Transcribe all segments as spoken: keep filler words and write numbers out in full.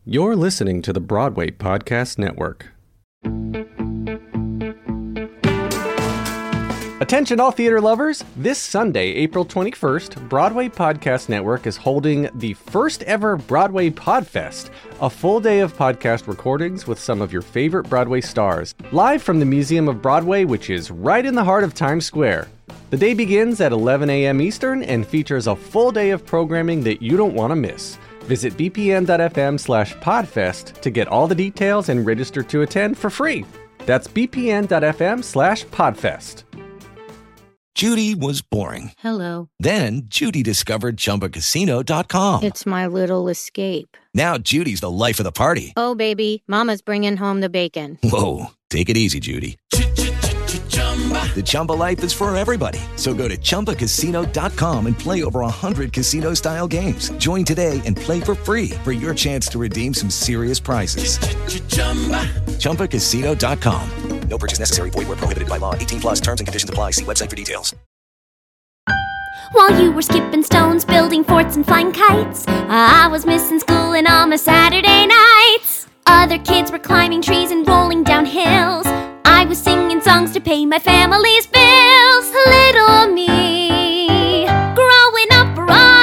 You're listening to the Broadway Podcast Network. Attention all theater lovers! This Sunday, April twenty-first, Broadway Podcast Network is holding the first ever Broadway Podfest, a full day of podcast recordings with some of your favorite Broadway stars, live from the Museum of Broadway, which is right in the heart of Times Square. The day begins at eleven a.m. Eastern and features a full day of programming that you don't want to miss. Visit bpn.fm slash podfest to get all the details and register to attend for free. That's bpn.fm slash podfest. Judy was boring. Hello. Then Judy discovered Chumba Casino dot com. It's my little escape. Now Judy's the life of the party. Oh, baby, mama's bringing home the bacon. Whoa, take it easy, Judy. The Chumba life is for everybody. So go to chumba casino dot com and play over one hundred casino-style games. Join today and play for free for your chance to redeem some serious prizes. chumba casino dot com. No purchase necessary. Void where prohibited by law. eighteen plus terms and conditions apply. See website for details. While you were skipping stones, building forts and flying kites, I was missing school and all my Saturday nights. Other kids were climbing trees and rolling down hills. I was singing songs to pay my family's bills. Little me, growing up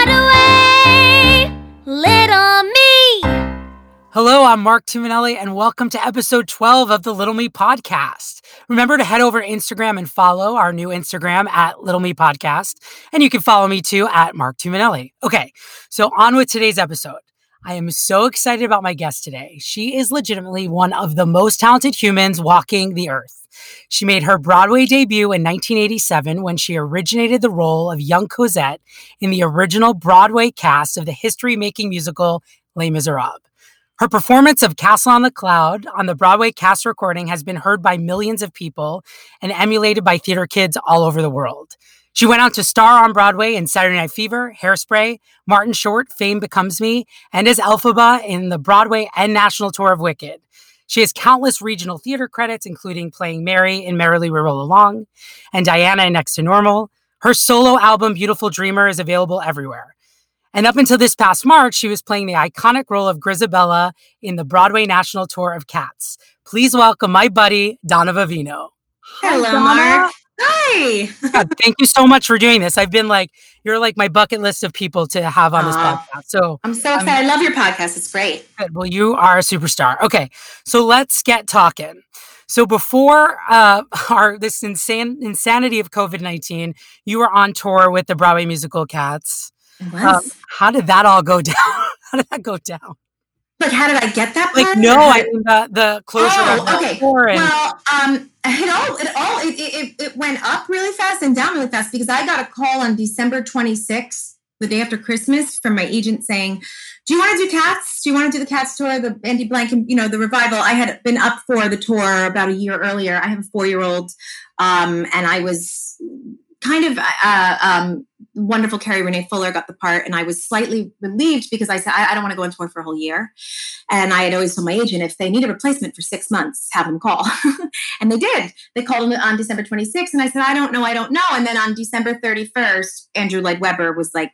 Broadway. Little me. Hello, I'm Mark Tuminelli, and welcome to episode twelve of the Little Me Podcast. Remember to head over to Instagram and follow our new Instagram at Little Me Podcast, and you can follow me too at Mark Tuminelli. Okay, so on with today's episode. I am so excited about my guest today. She is legitimately one of the most talented humans walking the earth. She made her Broadway debut in nineteen eighty-seven when she originated the role of young Cosette in the original Broadway cast of the history-making musical Les Miserables. Her performance of Castle on the Cloud on the Broadway cast recording has been heard by millions of people and emulated by theater kids all over the world. She went on to star on Broadway in Saturday Night Fever, Hairspray, Martin Short, Fame Becomes Me, and as Elphaba in the Broadway and national tour of Wicked. She has countless regional theater credits, including playing Mary in Merrily We Roll Along and Diana in Next to Normal. Her solo album, Beautiful Dreamer, is available everywhere. And up until this past March, she was playing the iconic role of Grizabella in the Broadway national tour of Cats. Please welcome my buddy, Donna Vivino. Hello, Hi, Donna. Mark. Hi. Yeah, thank you so much for doing this. I've been like, you're like my bucket list of people to have on this Aw. podcast. So I'm so excited. I love your podcast. It's great. good. Well, you are a superstar. Okay, so let's get talking. So before uh, our this insane insanity of COVID nineteen, you were on tour with the Broadway musical Cats. It was. Um, how did that all go down? How did that go down? Like, how did I get that Like, part? no, Or how I did- mean the the closure Oh, of the okay. tour and Well, um, it all, it all, it, it, it went up really fast and down really fast because I got a call on December twenty-sixth, the day after Christmas, from my agent saying, "Do you want to do Cats? Do you want to do the Cats tour, the Andy Blank, and, you know, the revival?" I had been up for the tour about a year earlier. I have a four-year-old, um, and I was kind of uh, um, wonderful. Carrie Renee Fuller got the part, and I was slightly relieved because I said, I, I don't want to go on tour for a whole year. And I had always told my agent, if they need a replacement for six months, have them call. And they did. They called him on December twenty-sixth, and I said, I don't know, I don't know. And then on December thirty-first, Andrew Lloyd Webber was like,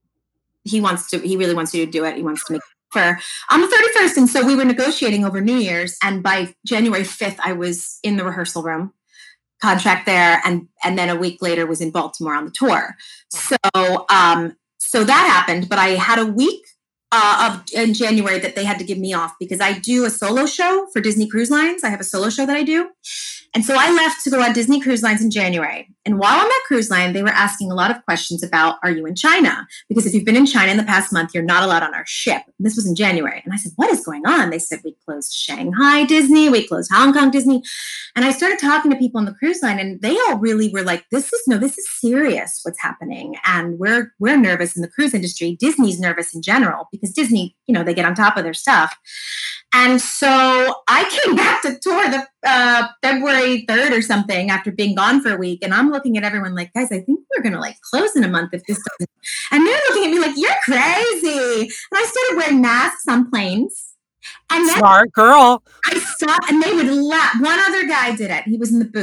he wants to, he really wants you to do it. He wants to make for on the thirty-first. And so we were negotiating over New Year's. And by January fifth, I was in the rehearsal room, contract there. And, and then a week later was in Baltimore on the tour. So, um, so that happened, but I had a week uh, of in January that they had to give me off because I do a solo show for Disney Cruise Lines. I have a solo show that I do. And so I left to go on Disney Cruise Lines in January. And while on that cruise line, they were asking a lot of questions about, are you in China? Because if you've been in China in the past month, you're not allowed on our ship. And this was in January. And I said, what is going on? They said, we closed Shanghai Disney. We closed Hong Kong Disney. And I started talking to people on the cruise line, and they all really were like, this is, no, this is serious what's happening. And we're, we're nervous in the cruise industry. Disney's nervous in general because Disney, you know, they get on top of their stuff. And so I came back to tour the uh, February third or something after being gone for a week. And I'm looking at everyone like, guys, I think we're going to like close in a month if this doesn't. And they're looking at me like, you're crazy. And I started wearing masks on planes. And then smart girl. I saw, and they would laugh. One other guy did it. He was in the booth.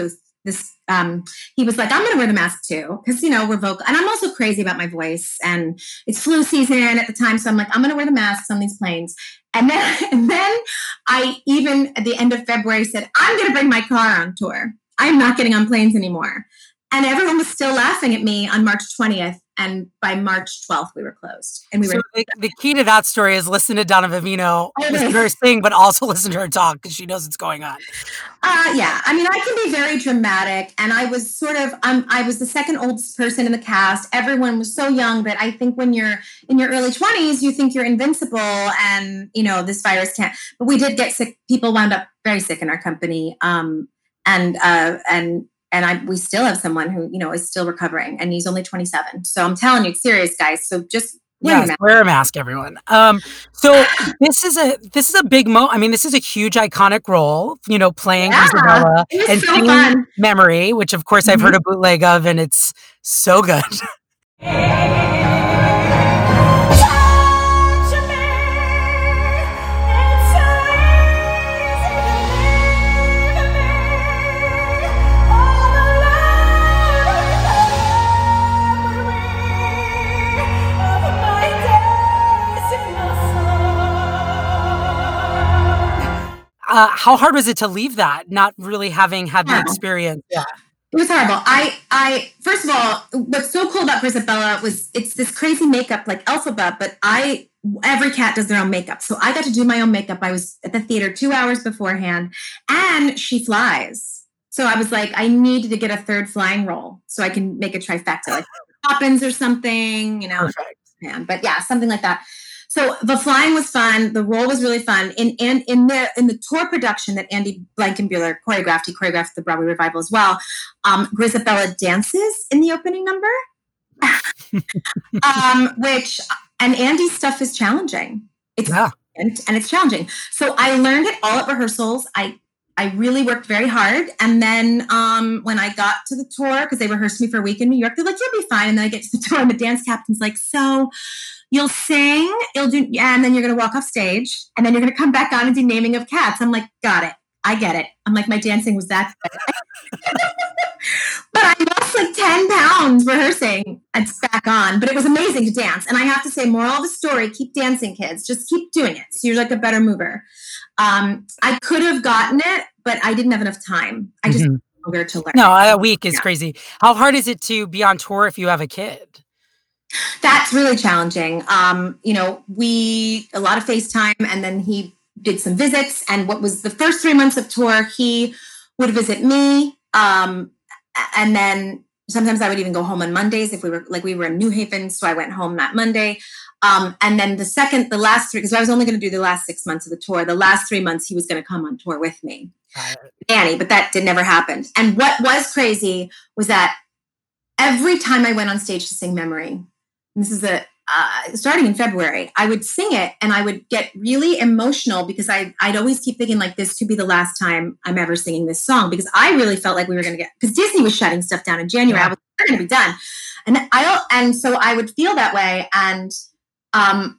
this, um, he was like, I'm going to wear the mask too. Cause you know, we're vocal and I'm also crazy about my voice and it's flu season at the time. So I'm like, I'm going to wear the masks on these planes. And then, and then I even at the end of February said, I'm going to bring my car on tour. I'm not getting on planes anymore. And everyone was still laughing at me on March twentieth. And by March twelfth, we were closed. And we so were. The, the key to that story is listen to Donna Vivino, listen to her sing, but also listen to her talk because she knows what's going on. Uh, yeah. I mean, I can be very dramatic. And I was sort of, um, I was the second oldest person in the cast. Everyone was so young that I think when you're in your early twenties, you think you're invincible and, you know, this virus can't. But we did get sick. People wound up very sick in our company. Um, and, uh, and, And I, we still have someone who, you know, is still recovering and he's only twenty-seven. So I'm telling you, it's serious, guys. So just wear, yes, a, mask. wear a mask, everyone. Um, so this is a, this is a big mo. I mean, this is a huge iconic role, you know, playing Yeah, Isabella and so singing fun. Memory, which of course Mm-hmm. I've heard a bootleg of and it's so good. Uh, how hard was it to leave that, not really having had the Yeah. experience? Yeah. It was horrible. I, I, first of all, what's so cool about Grisabella was it's this crazy makeup like Elphaba, but I, every cat does their own makeup. So I got to do my own makeup. I was at the theater two hours beforehand and she flies. So I was like, I needed to get a third flying role so I can make a trifecta, like Poppins or something, you know. Perfect. Man, but yeah, something like that. So the flying was fun. The role was really fun. In and in the in the tour production that Andy Blankenbuehler choreographed, he choreographed the Broadway revival as well. Um, Grisabella dances in the opening number, um, which and Andy's stuff is challenging. It's Yeah. and, and it's challenging. So I learned it all at rehearsals. I I really worked very hard. And then um, when I got to the tour, because they rehearsed me for a week in New York, they're like, you'll be fine. And then I get to the tour and the dance captain's like, so you'll sing, you'll do, yeah, and then you're going to walk off stage and then you're going to come back on and do Naming of Cats. I'm like, got it. I get it. I'm like, my dancing was that good. But I lost like ten pounds rehearsing and it's back on. But it was amazing to dance. And I have to say, moral of the story, keep dancing, kids. Just keep doing it. So you're like a better mover. Um, I could have gotten it, but I didn't have enough time. I just Mhm. longer to learn. No, a week is Yeah. crazy. How hard is it to be on tour if you have a kid? That's really challenging. Um, you know, we, a lot of FaceTime, and then he did some visits. And what was the first three months of tour, he would visit me. Um, and then sometimes I would even go home on Mondays if we were, like we were in New Haven. So I went home that Monday. Um, and then the second, the last three, because I was only going to do the last six months of the tour. The last three months, he was going to come on tour with me, Danny, but that did never happen. And what was crazy was that every time I went on stage to sing Memory, this is a uh, starting in February, I would sing it and I would get really emotional because I, I'd always keep thinking like this could be the last time I'm ever singing this song because I really felt like we were going to get, because Disney was shutting stuff down in January. Yeah. I was going to be done. And I, and so I would feel that way. And um,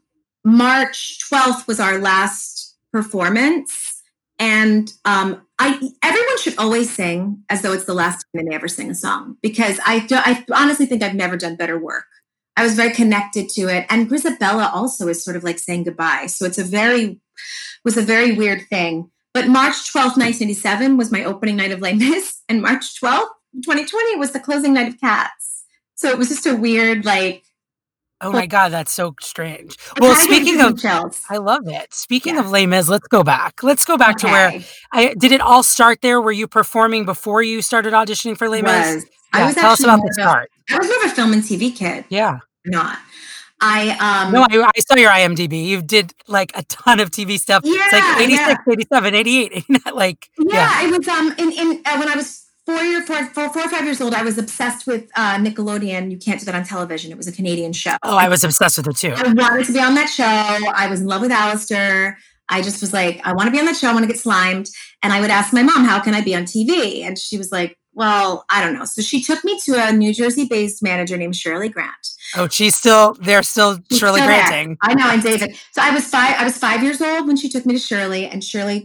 March twelfth was our last performance. And um, I, everyone should always sing as though it's the last time they ever sing a song because I, do, I honestly think I've never done better work. I was very connected to it. And Grisabella also is sort of like saying goodbye. So it's a very, was a very weird thing. But March twelfth, nineteen eighty-seven was my opening night of Les Mis. And March twelfth, twenty twenty was the closing night of Cats. So it was just a weird, like. Oh my God, that's so strange. Well, speaking of, chills. I love it. Speaking Yeah. of Les Mis, let's go back. Let's go back to where, Okay. I did it all start there? Were you performing before you started auditioning for Les Mis? Was. I Yeah, was tell us actually about more the of a- start. I was more of a film and T V kid. Yeah. Not. I, um. No, I, I saw your I M D B. You did like a ton of T V stuff. it's Yeah, like eighty-six, yeah. eighty-seven, eighty-eight, eighty-nine, like, Yeah, yeah. it was um in, in uh, when I was four year four, four, four or five years old, I was obsessed with uh, Nickelodeon. You Can't Do That on Television. It was a Canadian show. Oh, I was obsessed with it too. I wanted to be on that show. I was in love with Alistair. I just was like, I want to be on that show. I want to get slimed. And I would ask my mom, how can I be on T V? And she was like, well, I don't know. So she took me to a New Jersey-based manager named Shirley Grant. Oh, she's still, they're still She's Shirley still there. granting. I know, and David. So I was five. I was five years old when she took me to Shirley, and Shirley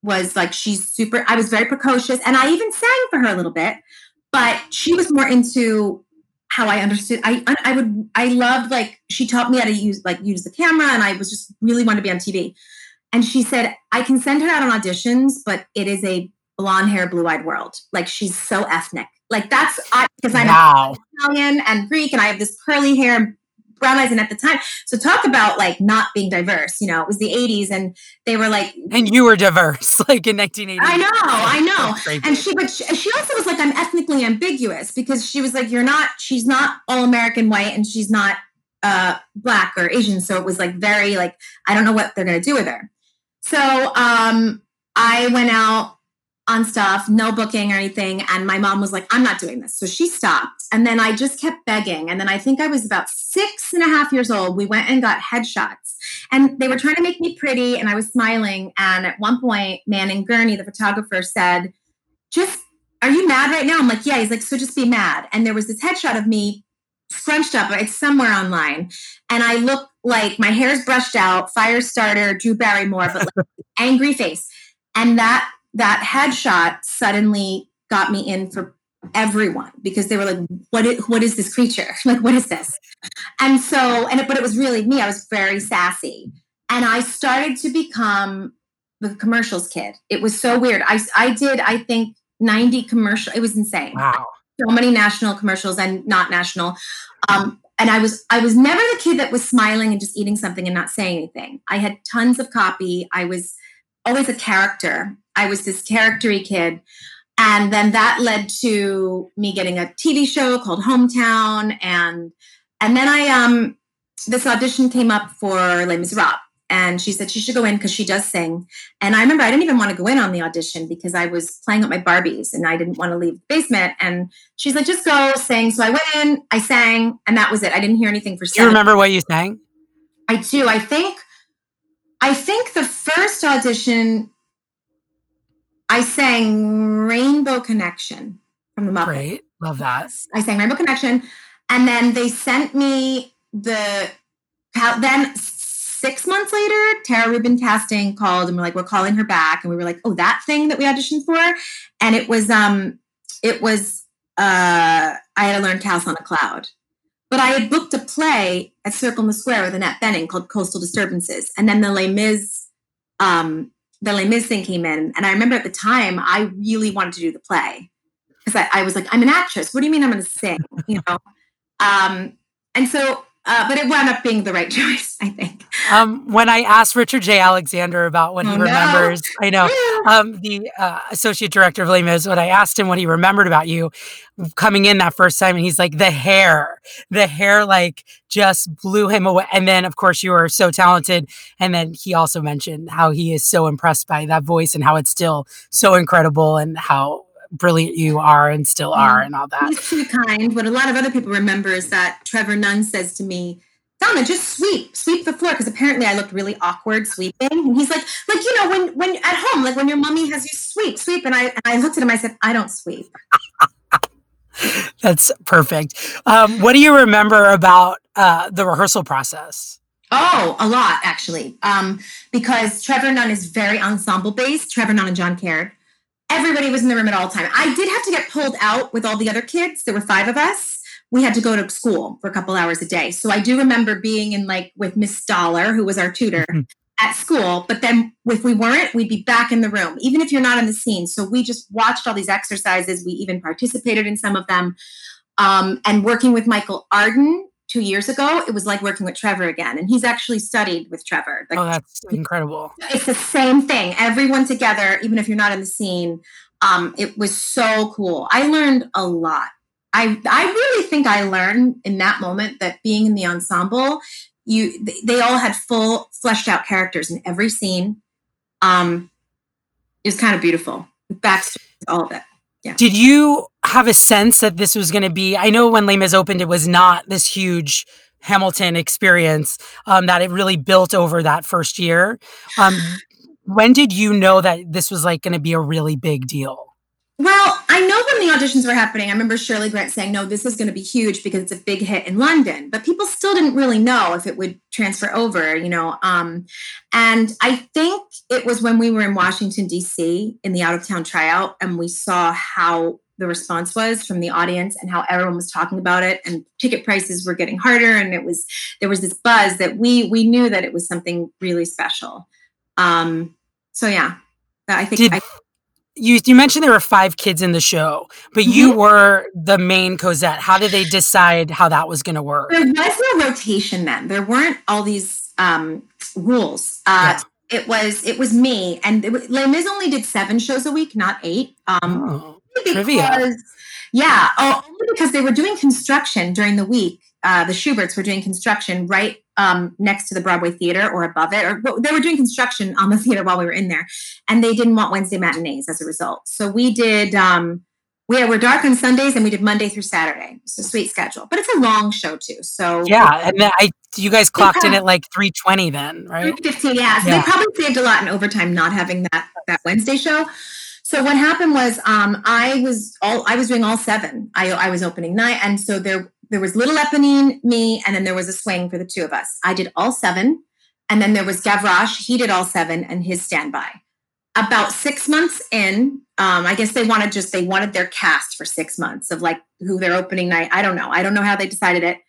was like, she's super, I was very precocious, and I even sang for her a little bit, but she was more into how I understood. I I would, I loved, like, she taught me how to use, like, use the camera, and I was just really wanted to be on T V. And she said, I can send her out on auditions, but it is a blonde hair, blue eyed world. Like, she's so ethnic. Like, that's, because I'm wow. Italian and Greek, and I have this curly hair, brown eyes, and at the time, so talk about like not being diverse. You know, it was the eighties, and they were like, and you were diverse, like in nineteen eighty. I know, I know. And she, but she, she also was like, I'm ethnically ambiguous, because she was like, you're not, she's not all American white, and she's not uh, black or Asian. So it was like very like, I don't know what they're gonna do with her. So um, I went out on stuff, no booking or anything. And my mom was like, I'm not doing this. So she stopped. And then I just kept begging. And then I think I was about six and a half years old. We went and got headshots, and they were trying to make me pretty, and I was smiling. And at one point, Manning Gurney, the photographer, said, just, are you mad right now? I'm like, yeah. He's like, so just be mad. And there was this headshot of me scrunched up. It's somewhere online. And I look like my hair's brushed out, fire starter, Drew Barrymore, but like angry face. And that that headshot suddenly got me in for everyone, because they were like, what is, what is this creature? Like, what is this? And so, and it, but it was really me. I was very sassy. And I started to become the commercials kid. It was so weird. I, I did, I think, ninety commercial. It was insane. Wow. So many national commercials and not national. Um, and I was, I was never the kid that was smiling and just eating something and not saying anything. I had tons of copy. I was always a character. I was this charactery kid. And then that led to me getting a T V show called Hometown. And, and then I, um, this audition came up for Les Miserables, and she said she should go in because she does sing. And I remember I didn't even want to go in on the audition because I was playing with my Barbies and I didn't want to leave the basement. And she's like, just go sing. So I went in, I sang, and that was it. I didn't hear anything for seven. Do you remember what you sang? I do. I think, I think the first audition, I sang Rainbow Connection from the Muppets. Great. Love that. I sang Rainbow Connection. And then they sent me the, then six months later, Tara Rubin Casting called and we're like, we're calling her back. And we were like, oh, that thing that we auditioned for. And it was, um, it was, uh, I had to learn Cast on a Cloud. But I had booked a play at Circle in the Square with Annette Bening called Coastal Disturbances. And then the Les Mis, um, the Les Mis thing came in. And I remember at the time, I really wanted to do the play. Because I, I was like, I'm an actress. What do you mean I'm going to sing? You know? Um, and so, uh, but it wound up being the right choice, I think. Um, when I asked Richard J. Alexander about what Oh, he no. remembers, I know, um, the uh, associate director of Les Mis, when I asked him what he remembered about you coming in that first time, and he's like, the hair, the hair like just blew him away. And then, of course, you were so talented. And then he also mentioned how he is so impressed by that voice and how it's still so incredible and how brilliant you are and still are and all that. He's too kind. What a lot of other people remember is that Trevor Nunn says to me, Donna, just sweep, sweep the floor. Because apparently I looked really awkward sweeping. And he's like, like, you know, when, when at home, like when your mommy has you sweep, sweep. And I, and I looked at him, I said, I don't sweep. That's perfect. Um, what do you remember about uh, the rehearsal process? Oh, a lot, actually. Um, because Trevor Nunn is very ensemble based. Trevor Nunn and John Caird. Everybody was in the room at all time. I did have to get pulled out with all the other kids. There were five of us. We had to go to school for a couple hours a day. So I do remember being in like with Miss Dollar, who was our tutor mm-hmm. at school. But then if we weren't, we'd be back in the room, even if you're not in the scene. So we just watched all these exercises. We even participated in some of them. Um, and working with Michael Arden two years ago, it was like working with Trevor again. And he's actually studied with Trevor. Like, oh, that's incredible. It's the same thing. Everyone together, even if you're not in the scene. Um, it was so cool. I learned a lot. I I really think I learned in that moment that being in the ensemble, you they all had full fleshed out characters in every scene. Um, it was kind of beautiful. Backstory, all of it. Yeah. Did you have a sense that this was going to be? I know when Les Mis opened, it was not this huge Hamilton experience. Um, that it really built over that first year. Um, when did you know that this was like going to be a really big deal? Well, I know when when the auditions were happening, I remember Shirley Grant saying, no, this is going to be huge because it's a big hit in London. But people still didn't really know if it would transfer over, you know. Um, and I think it was when we were in Washington, D C in the out-of-town tryout, and we saw how the response was from the audience and how everyone was talking about it, and ticket prices were getting harder. And it was, there was this buzz that we, we knew that it was something really special. Um, so yeah, I think Did, I, you, you mentioned there were five kids in the show, but mm-hmm. you were the main Cosette. How did they decide how that was going to work? There was no rotation then. There weren't all these um, rules. Uh, yeah. It was, it was me, and it was, Les Mis only did seven shows a week, not eight. Um, oh. Because, Trivia. Yeah, oh, only because they were doing construction during the week. Uh, the Schuberts were doing construction right um, next to the Broadway Theater or above it, or they were doing construction on the theater while we were in there, and they didn't want Wednesday matinees as a result. So we did. Um, we were dark on Sundays, and we did Monday through Saturday. It's a sweet schedule, but it's a long show too. So yeah, and then I, you guys clocked in at like three twenty then, right? three fifteen, yeah. So yeah. They probably saved a lot in overtime not having that that Wednesday show. So what happened was, um, I was all I was doing all seven. I, I was opening night, and so there there was Little Eponine, me, and then there was a swing for the two of us. I did all seven, and then there was Gavroche. He did all seven, and his standby. About six months in, um, I guess they wanted just they wanted their cast for six months of like who their opening night. I don't know. I don't know how they decided it.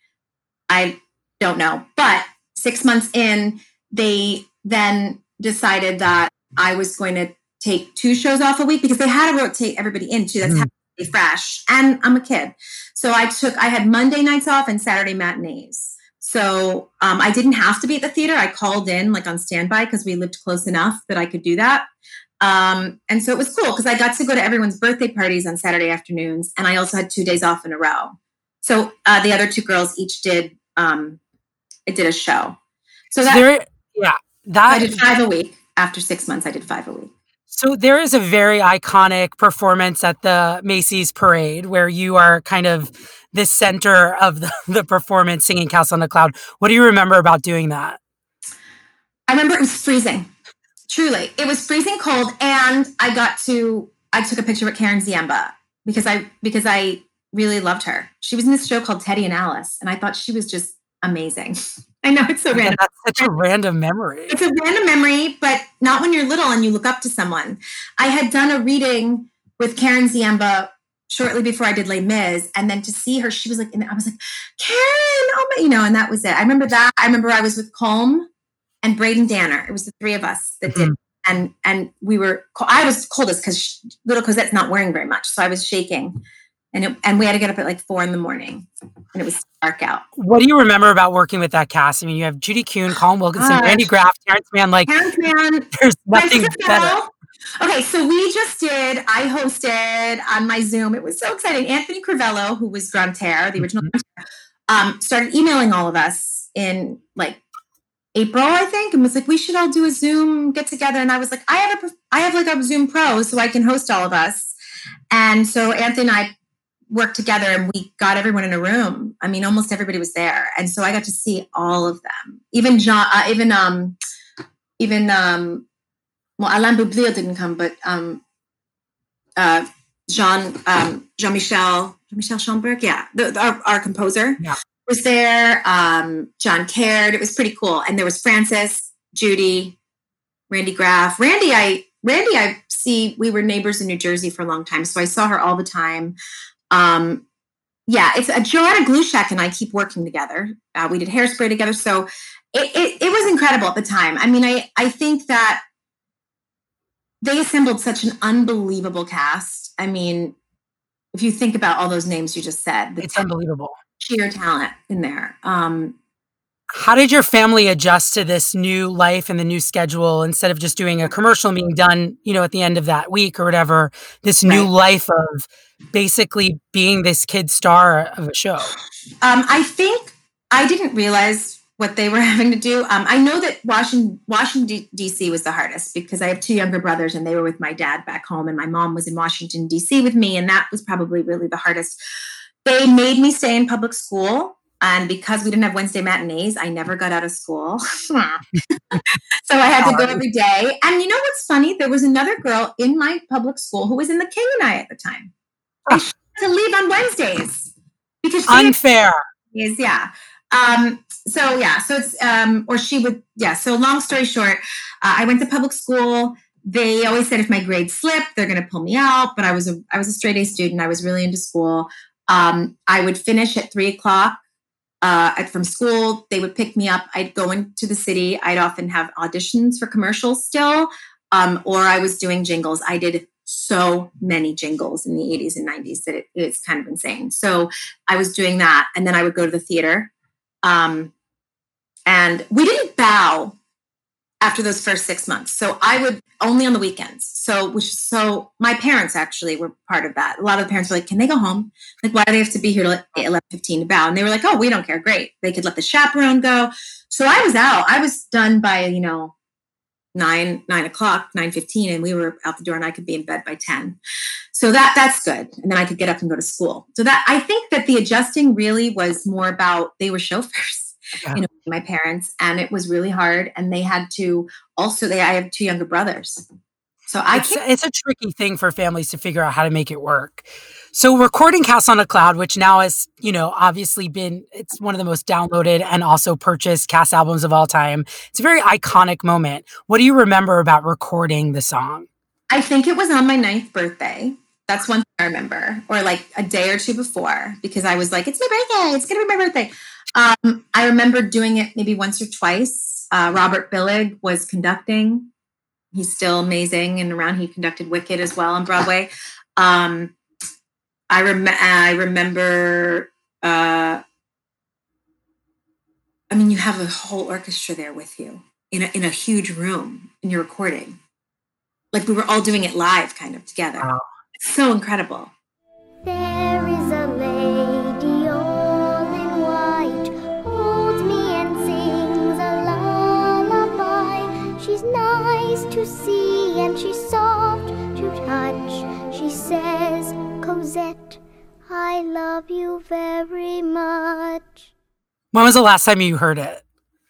I don't know. But six months in, they then decided that I was going to take two shows off a week because they had to rotate everybody into. That's mm. how they fresh. And I'm a kid. So I took, I had Monday nights off and Saturday matinees. So um, I didn't have to be at the theater. I called in like on standby because we lived close enough that I could do that. Um, and so it was cool because I got to go to everyone's birthday parties on Saturday afternoons. And I also had two days off in a row. So uh, the other two girls each did, um, it did a show. So that, there, yeah, that I did five a week. After six months, I did five a week. So there is a very iconic performance at the Macy's parade where you are kind of the center of the, the performance singing Castle on the Cloud. What do you remember about doing that? I remember it was freezing. Truly. It was freezing cold. And I got to, I took a picture with Karen Ziemba because I, because I really loved her. She was in this show called Teddy and Alice. And I thought she was just amazing. I know it's so yeah, random. That's such a random memory. It's a random memory, but not when you're little and you look up to someone. I had done a reading with Karen Ziemba shortly before I did Les Mis, and then to see her, she was like, and I was like, Karen, oh my, you know, and that was it. I remember that. I remember I was with Colm and Braden Danner. It was the three of us that mm-hmm. did, and and we were. I was coldest because little Cosette's not wearing very much, so I was shaking. And it, and we had to get up at like four in the morning, and it was dark out. What do you remember about working with that cast? I mean, you have Judy Kuhn, Colm Wilkinson, uh, Randy Graff, Terrence Mann. Like, Terrence Mann. There's nothing better. Okay, so we just did. I hosted on my Zoom. It was so exciting. Anthony Crivello, who was Grantaire, the original, mm-hmm. um, started emailing all of us in like April, I think, and was like, "We should all do a Zoom get together." And I was like, "I have a, I have like a Zoom Pro, so I can host all of us." And so Anthony and I worked together and we got everyone in a room. I mean, almost everybody was there. And so I got to see all of them. Even John, uh, even, um, even, um, well, Alain Boublil didn't come, but, um, uh, Jean, um, Jean-Michel, Jean-Michel Schomburg. Yeah. The, the, our, our composer yeah. was there. Um, John Caird. It was pretty cool. And there was Frances, Judy, Randy Graff, Randy. I, Randy, I see, we were neighbors in New Jersey for a long time. So I saw her all the time. Um, yeah, it's a Joanna Glushak and I keep working together. Uh, we did Hairspray together. So it, it, it was incredible at the time. I mean, I, I think that they assembled such an unbelievable cast. I mean, if you think about all those names you just said, it's unbelievable. Sheer talent in there. Um, How did your family adjust to this new life and the new schedule instead of just doing a commercial being done, you know, at the end of that week or whatever, this new right. life of basically being this kid star of a show? Um, I think I didn't realize what they were having to do. Um, I know that Washington, Washington, D C was the hardest because I have two younger brothers and they were with my dad back home and my mom was in Washington, D C with me. And that was probably really the hardest. They made me stay in public school. And because we didn't have Wednesday matinees, I never got out of school. So I had to go every day. And you know what's funny? There was another girl in my public school who was in the King and I at the time. And she had to leave on Wednesdays because she unfair. Is yeah. Um, so yeah, so it's um, or she would yeah. So long story short, uh, I went to public school. They always said if my grades slipped, they're going to pull me out. But I was a I was a straight A student. I was really into school. Um, I would finish at three o'clock uh, from school. They would pick me up. I'd go into the city. I'd often have auditions for commercials still, um, or I was doing jingles. I did so many jingles in the eighties and nineties that it, it's kind of insane. So I was doing that, and then I would go to the theater. Um, and we didn't bow after those first six months. So I would only on the weekends. So, which is so my parents actually were part of that. A lot of the parents were like, can they go home? Like, why do they have to be here till eleven fifteen to bow? And they were like, oh, we don't care. Great. They could let the chaperone go. So I was out. I was done by, you know, nine, nine o'clock, nine fifteen, and we were out the door and I could be in bed by ten. So that that's good. And then I could get up and go to school. So that I think that the adjusting really was more about they were chauffeurs, yeah. you know, my parents, and it was really hard. And they had to also they I have two younger brothers. So I it's, it's a tricky thing for families to figure out how to make it work. So recording Castle on a Cloud, which now has, you know, obviously been, it's one of the most downloaded and also purchased cast albums of all time. It's a very iconic moment. What do you remember about recording the song? I think it was on my ninth birthday. That's one thing I remember. Or like a day or two before, because I was like, it's my birthday. It's going to be my birthday. Um, I remember doing it maybe once or twice. Uh, Robert Billig was conducting. He's still amazing and around. He conducted Wicked as well on Broadway. Um, I, rem- I remember, uh, I mean, you have a whole orchestra there with you in a, in a huge room and you're recording. Like we were all doing it live kind of together. Wow. It's so incredible. There is a lady all in white, holds me and sings a lullaby. She's nice to see and she's soft to touch. She says, Cosette, I love you very much. When was the last time you heard it?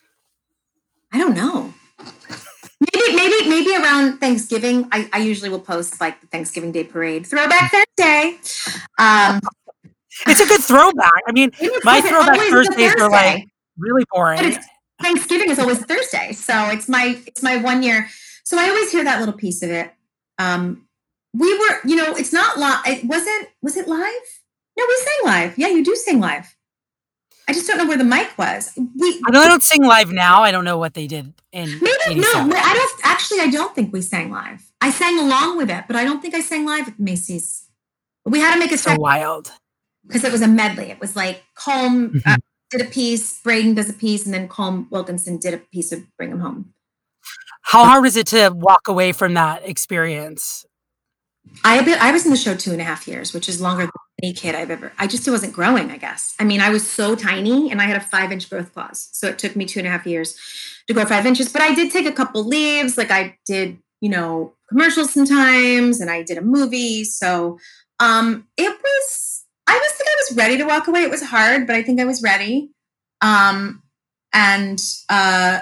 I don't know. Maybe, maybe, maybe around Thanksgiving. I, I usually will post like the Thanksgiving Day Parade Throwback Thursday. Um, it's a good throwback. I mean, my throwback Thursdays are like really boring. Thanksgiving is always Thursday, so it's my it's my one year. So I always hear that little piece of it. Um, we were, you know, it's not live. It wasn't. Was it live? No, we sang live. Yeah, you do sing live. I just don't know where the mic was. We, I don't, I don't sing live now. I don't know what they did in maybe no. I don't actually. I don't think we sang live. I sang along with it, but I don't think I sang live at Macy's. We had to make a so wild because it was a medley. It was like Colm mm-hmm. uh, did a piece, Braden does a piece, and then Colm Wilkinson did a piece of Bring 'Em Home. How hard is it to walk away from that experience? I been, I was in the show two and a half years, which is longer than any kid I've ever. I just wasn't growing, I guess. I mean, I was so tiny, and I had a five inch growth pause, so it took me two and a half years to grow five inches. But I did take a couple leaves, like I did, you know, commercials sometimes, and I did a movie. So um, it was. I was think I was ready to walk away. It was hard, but I think I was ready. Um, and uh,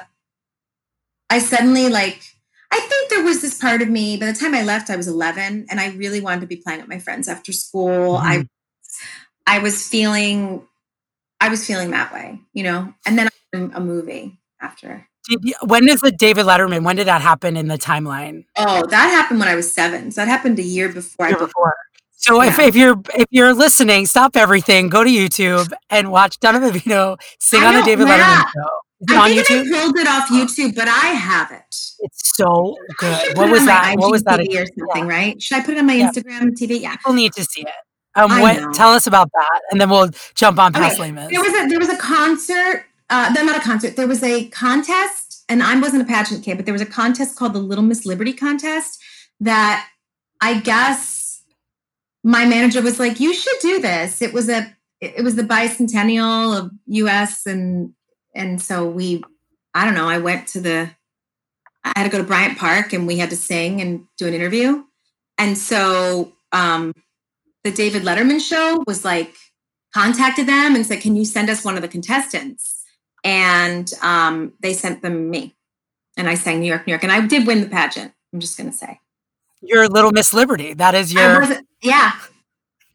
I suddenly like. I think there was this part of me, by the time I left, I was eleven, and I really wanted to be playing with my friends after school. Mm-hmm. I I was feeling, I was feeling that way, you know, and then I did a movie after. Did you, when is the David Letterman, when did that happen in the timeline? Oh, that happened when I was seven. So that happened a year before. Year I before. So yeah. if, if you're if you're listening, stop everything, go to YouTube and watch Donna Vivino sing on the David Letterman show. Is it I on think YouTube? I pulled it off YouTube, but I have it. It's so good. What was that? What was that? T V or something, yeah. Right? Should I put it on my yeah. Instagram T V? Yeah. People need to see it. Um, what? Tell us about that, and then we'll jump on past okay. Lamos. There was a there was a concert. Uh, no, not a concert. There was a contest, and I wasn't a pageant kid, but there was a contest called the Little Miss Liberty contest that I guess my manager was like, "You should do this." It was a it was the bicentennial of U S and and so we, I don't know. I went to the. I had to go to Bryant Park, and we had to sing and do an interview. And so um, the David Letterman show was like, contacted them and said, can you send us one of the contestants? And um, they sent them me. And I sang New York, New York. And I did win the pageant. I'm just going to say. You're Little Miss Liberty. That is your... Yeah.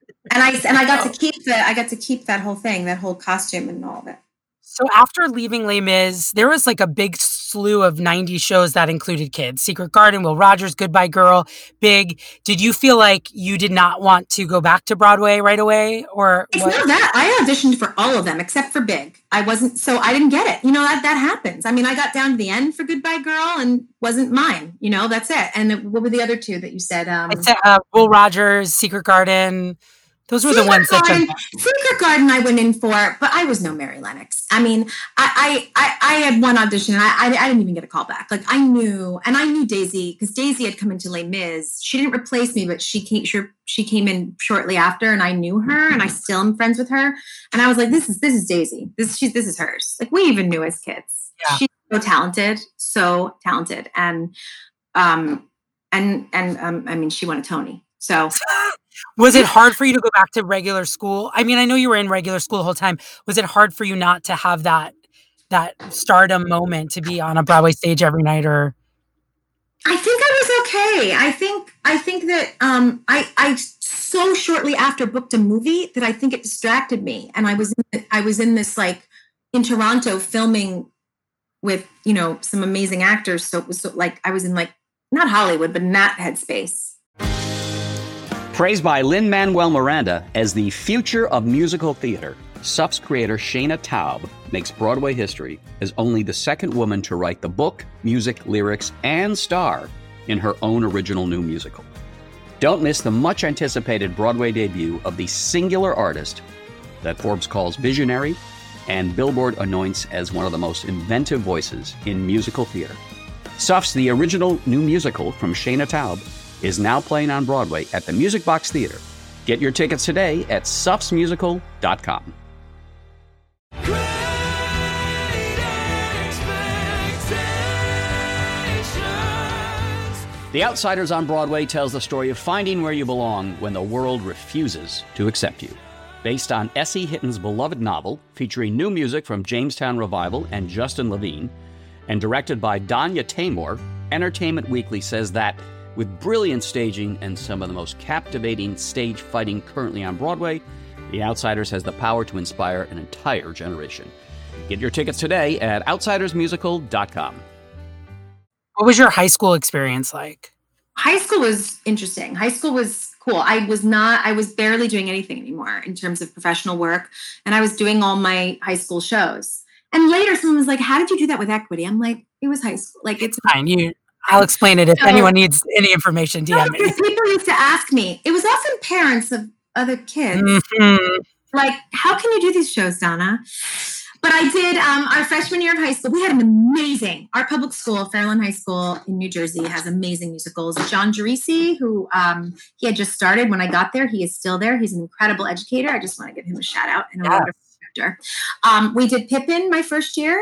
And I and I got to keep the I got to keep that whole thing, that whole costume and all of it. So after leaving Les Mis, there was like a big slew of nineties shows that included kids. Secret Garden, Will Rogers, Goodbye Girl, Big. Did you feel like you did not want to go back to Broadway right away? Or It's what? not that. I auditioned for all of them except for Big. I wasn't, so I didn't get it. You know, that that happens. I mean, I got down to the end for Goodbye Girl and wasn't mine. You know, that's it. And what were the other two that you said? Um, It's uh, Will Rogers, Secret Garden. Those were the Secret ones that Garden, jumped out. Secret Garden I went in for, but I was no Mary Lennox. I mean, I I, I, I had one audition and I, I I didn't even get a call back. Like I knew, and I knew Daisy because Daisy had come into Les Mis. She didn't replace me, but she came sure she came in shortly after, and I knew her, and I still am friends with her. And I was like, this is this is Daisy. This she's this is hers. Like we even knew as kids. Yeah. She's so talented, so talented, and um and and um I mean, she won a Tony. So. Was it hard for you to go back to regular school? I mean, I know you were in regular school the whole time. Was it hard for you not to have that that stardom moment to be on a Broadway stage every night? Or I think I was okay. I think I think that um, I I so shortly after booked a movie that I think it distracted me, and I was in, I was in this like in Toronto filming with you know some amazing actors. So it was so, like I was in like not Hollywood, but in that headspace. Praised by Lin-Manuel Miranda as the future of musical theater, S U F's creator Shana Taub makes Broadway history as only the second woman to write the book, music, lyrics, and star in her own original new musical. Don't miss the much-anticipated Broadway debut of the singular artist that Forbes calls visionary and Billboard anoints as one of the most inventive voices in musical theater. S U F's The Original New Musical from Shana Taub is now playing on Broadway at the Music Box Theater. Get your tickets today at sufs musical dot com. The Outsiders on Broadway tells the story of finding where you belong when the world refuses to accept you. Based on S E. Hitton's beloved novel, featuring new music from Jamestown Revival and Justin Levine, and directed by Danya Taymor, Entertainment Weekly says that with brilliant staging and some of the most captivating stage fighting currently on Broadway, The Outsiders has the power to inspire an entire generation. Get your tickets today at outsiders musical dot com. what was your high school experience like? High school was interesting. High school was cool. I was not, I was barely doing anything anymore in terms of professional work. And I was doing all my high school shows. And later someone was like, how did you do that with equity? I'm like, it was high school. Like it's Fine. You, I'll explain it if So- anyone needs any information. D M no, me. because people used to ask me, it was often parents of other kids. Mhm. Like, how can you do these shows, Donna? But I did um, our freshman year of high school. We had an amazing, our public school, Fairlawn High School in New Jersey, has amazing musicals. John Gerisi, who um, he had just started when I got there. He is still there. He's an incredible educator. I just want to give him a shout out and a Yes. wonderful director. Um, we did Pippin my first year,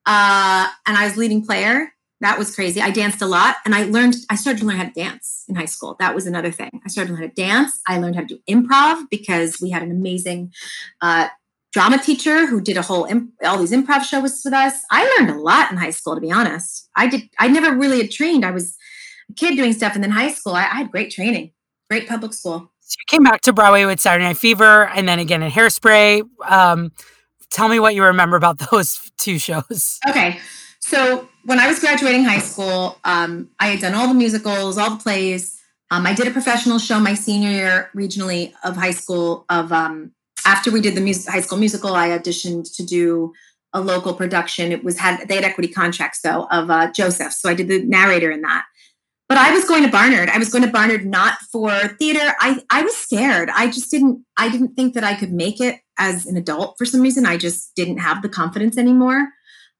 uh, and I was leading player. That was crazy. I danced a lot, and I learned, I started to learn how to dance in high school. That was another thing. I started to learn how to dance. I learned how to do improv because we had an amazing uh, drama teacher who did a whole, imp- all these improv shows with us. I learned a lot in high school, to be honest. I did, I never really had trained. I was a kid doing stuff, and then high school, I, I had great training, great public school. So you came back to Broadway with Saturday Night Fever and then again in Hairspray. Um, tell me what you remember about those two shows. Okay. So when I was graduating high school, um, I had done all the musicals, all the plays. Um, I did a professional show my senior year regionally of high school. Of um, after we did the music, high school musical, I auditioned to do a local production. It was had they had equity contracts though of uh, Joseph, so I did the narrator in that. But I was going to Barnard. I was going to Barnard not for theater. I I was scared. I just didn't. I didn't think that I could make it as an adult for some reason. I just didn't have the confidence anymore.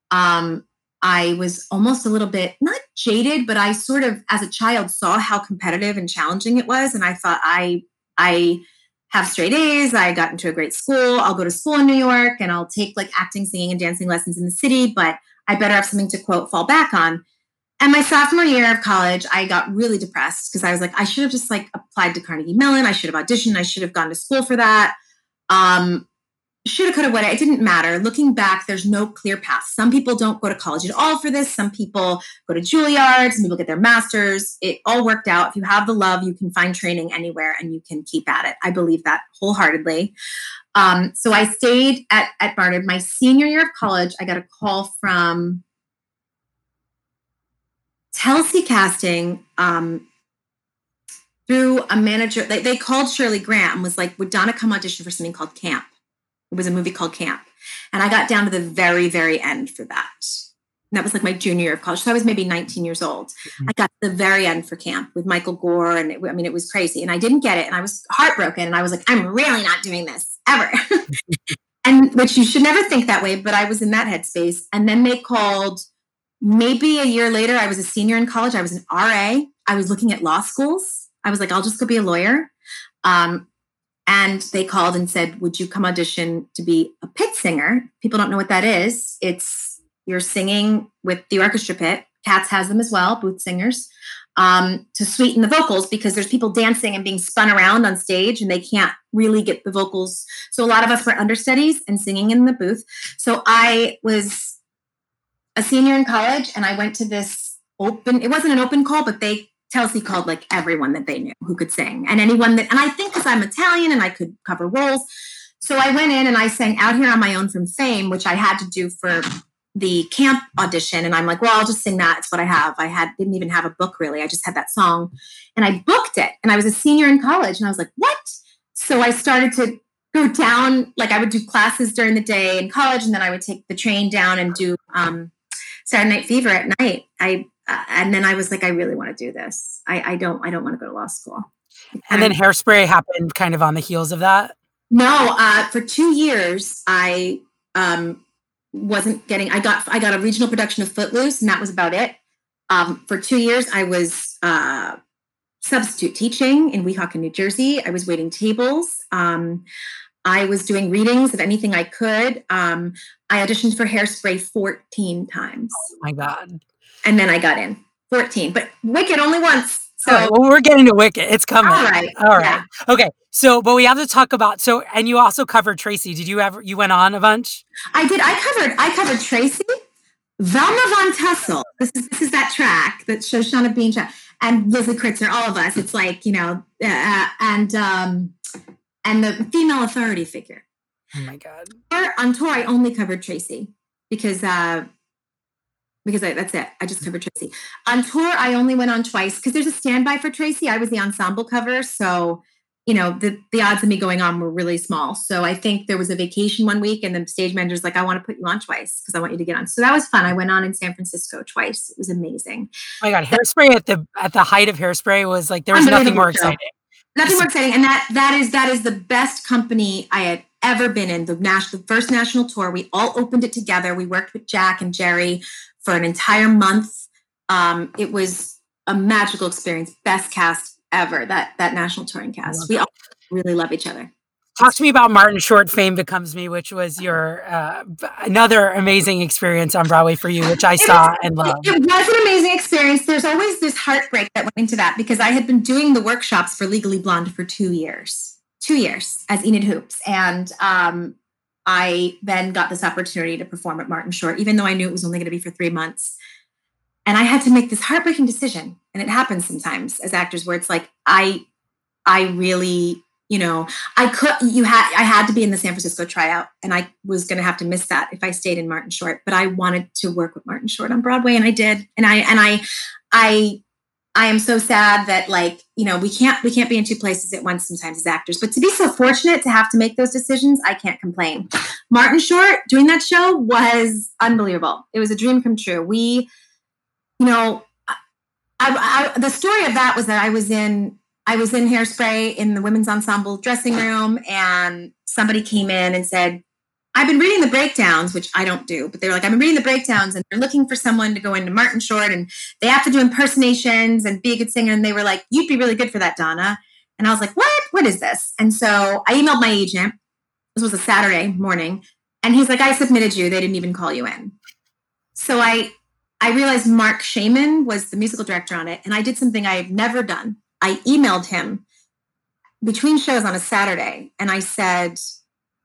Um, I was almost a little bit, not jaded, but I sort of, as a child, saw how competitive and challenging it was. And I thought, I, I have straight A's. I got into a great school. I'll go to school in New York and I'll take like acting, singing, and dancing lessons in the city, but I better have something to quote, fall back on. And my sophomore year of college, I got really depressed because I was like, I should have just like applied to Carnegie Mellon. I should have auditioned. I should have gone to school for that. Um, shoulda, coulda, woulda. It didn't matter. Looking back, there's no clear path. Some people don't go to college at all for this. Some people go to Juilliard. Some people get their masters. It all worked out. If you have the love, you can find training anywhere and you can keep at it. I believe that wholeheartedly. Um, so I stayed at, at Barnard. My senior year of college, I got a call from Telsey Casting um, through a manager. They, they called Shirley Grant and was like, would Donna come audition for something called Camp? It was a movie called Camp. And I got down to the very, very end for that. And that was like my junior year of college. So I was maybe nineteen years old. Mm-hmm. I got to the very end for Camp with Michael Gore. And it, I mean, it was crazy. And I didn't get it. And I was heartbroken. And I was like, I'm really not doing this ever. And which you should never think that way. But I was in that headspace. And then they called maybe a year later. I was a senior in college. I was an R A. I was looking at law schools. I was like, I'll just go be a lawyer. Um, And they called and said, would you come audition to be a pit singer? People don't know what that is. It's you're singing with the orchestra pit. Cats has them as well, booth singers, um, to sweeten the vocals because there's people dancing and being spun around on stage and they can't really get the vocals. So a lot of us were understudies and singing in the booth. So I was a senior in college and I went to this open, it wasn't an open call, but they Telsey called like everyone that they knew who could sing and anyone that, and I think because I'm Italian and I could cover roles. So I went in and I sang Out Here on My Own from Fame, which I had to do for the Camp audition. And I'm like, well, I'll just sing that. It's what I have. I had, didn't even have a book really. I just had that song and I booked it and I was a senior in college and I was like, what? So I started to go down, like I would do classes during the day in college and then I would take the train down and do um, Saturday Night Fever at night. I, Uh, and then I was like, I really want to do this. I, I don't, I don't want to go to law school. And, and then Hairspray happened kind of on the heels of that. No, uh, for two years, I um, wasn't getting, I got, I got a regional production of Footloose and that was about it. Um, for two years, I was uh, substitute teaching in Weehawken, New Jersey. I was waiting tables. Um, I was doing readings of anything I could. Um, I auditioned for Hairspray fourteen times. Oh my God. And then I got in fourteen, but Wicked only once. So right, well, we're getting to Wicked. It's coming. All right. All right. Yeah. Okay. So, but we have to talk about, so, and you also covered Tracy. Did you ever, you went on a bunch? I did. I covered, I covered Tracy, Velma Von Tussle. This is, this is that track that Shoshana Bean track and Leslie Kritzer, all of us. It's like, you know, uh, and, um, and the female authority figure. Oh my God. On tour, I only covered Tracy because, uh, because I, that's it. I just covered Tracy. On tour, I only went on twice because there's a standby for Tracy. I was the ensemble cover. So, you know, the, the odds of me going on were really small. So I think there was a vacation one week and the stage manager's like, I want to put you on twice because I want you to get on. So that was fun. I went on in San Francisco twice. It was amazing. Oh my God. Hairspray at the, at the height of Hairspray was like, there was nothing more exciting. Nothing more exciting. And that, that is, that is the best company I had ever been in. The national, the first national tour, we all opened it together. We worked with Jack and Jerry for an entire month. Um, it was a magical experience. Best cast ever, that that national touring cast. We all really love each other. Talk to me about Martin Short, Fame Becomes Me, which was your uh, another amazing experience on Broadway for you, which I it saw was, and loved. It was an amazing experience. There's always this heartbreak that went into that because I had been doing the workshops for Legally Blonde for two years, two years as Enid Hoops. And um, I then got this opportunity to perform at Martin Short, even though I knew it was only going to be for three months. And I had to make this heartbreaking decision. And it happens sometimes as actors where it's like, I, I really, you know, I could, you had, I had to be in the San Francisco tryout and I was going to have to miss that if I stayed in Martin Short, but I wanted to work with Martin Short on Broadway and I did. And I, and I, I, I am so sad that like, you know, we can't, we can't be in two places at once sometimes as actors, but to be so fortunate to have to make those decisions, I can't complain. Martin Short doing that show was unbelievable. It was a dream come true. We, you know, I, I, the story of that was that I was in, I was in Hairspray in the women's ensemble dressing room and somebody came in and said, I've been reading the breakdowns, which I don't do, but they were like, I've been reading the breakdowns and they're looking for someone to go into Martin Short and they have to do impersonations and be a good singer. And they were like, you'd be really good for that, Donna. And I was like, what? What is this? And so I emailed my agent. This was a Saturday morning. And he's like, I submitted you. They didn't even call you in. So I, I realized Mark Shaman was the musical director on it. And I did something I've never done. I emailed him between shows on a Saturday. And I said,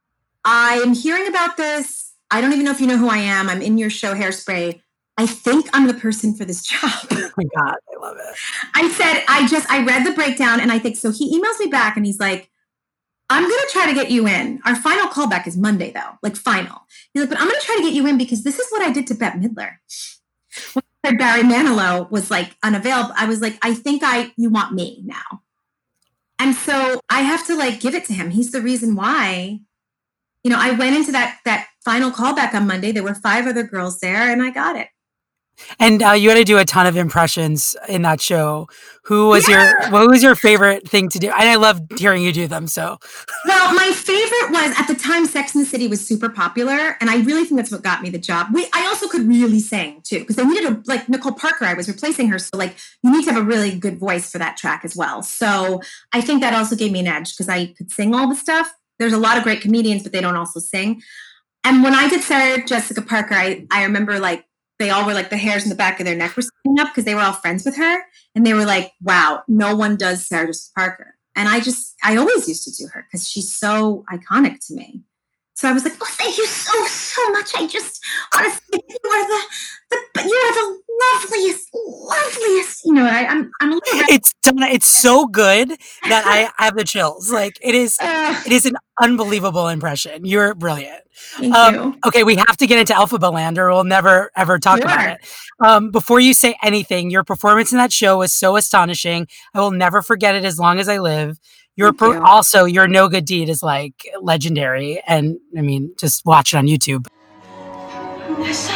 I am hearing about this. I don't even know if you know who I am. I'm in your show, Hairspray. I think I'm the person for this job. Oh my God, I love it. I said, I just, I read the breakdown and I think, so he emails me back and he's like, I'm going to try to get you in. Our final callback is Monday though, like final. He's like, but I'm going to try to get you in because this is what I did to Bette Midler. When I heard Barry Manilow was like unavailable, I was like, I think I, you want me now. And so I have to like give it to him. He's the reason why, you know, I went into that, that final callback on Monday. There were five other girls there and I got it. And uh, you had to do a ton of impressions in that show. Who was Yeah. your what was your favorite thing to do? And I loved hearing you do them. So, well, my favorite was at the time Sex and the City was super popular, and I really think that's what got me the job. We, I also could really sing too because they needed a like Nicole Parker. I was replacing her, so like you need to have a really good voice for that track as well. So I think that also gave me an edge because I could sing all the stuff. There's a lot of great comedians, but they don't also sing. And when I did Sarah Jessica Parker, I I remember like. They all were like the hairs in the back of their neck were sticking up because they were all friends with her. And they were like, wow, no one does Sarah Jessica Parker. And I just, I always used to do her because she's so iconic to me. So I was like, oh, thank you so, so much. I just want to say you are the, the you are the loveliest, loveliest. You know, I, I'm, I'm a little. it's done. It's so good that I, I have the chills. Like it is, Uh, it is an unbelievable impression. You're brilliant. Thank Um, you. okay, we have to get into Alphaba Land, or we'll never ever talk Sure. about it. Um, before you say anything, your performance in that show was so astonishing. I will never forget it as long as I live. Your Thank per- you. also your No Good Deed is like legendary, and I mean, just watch it on YouTube. Nessa.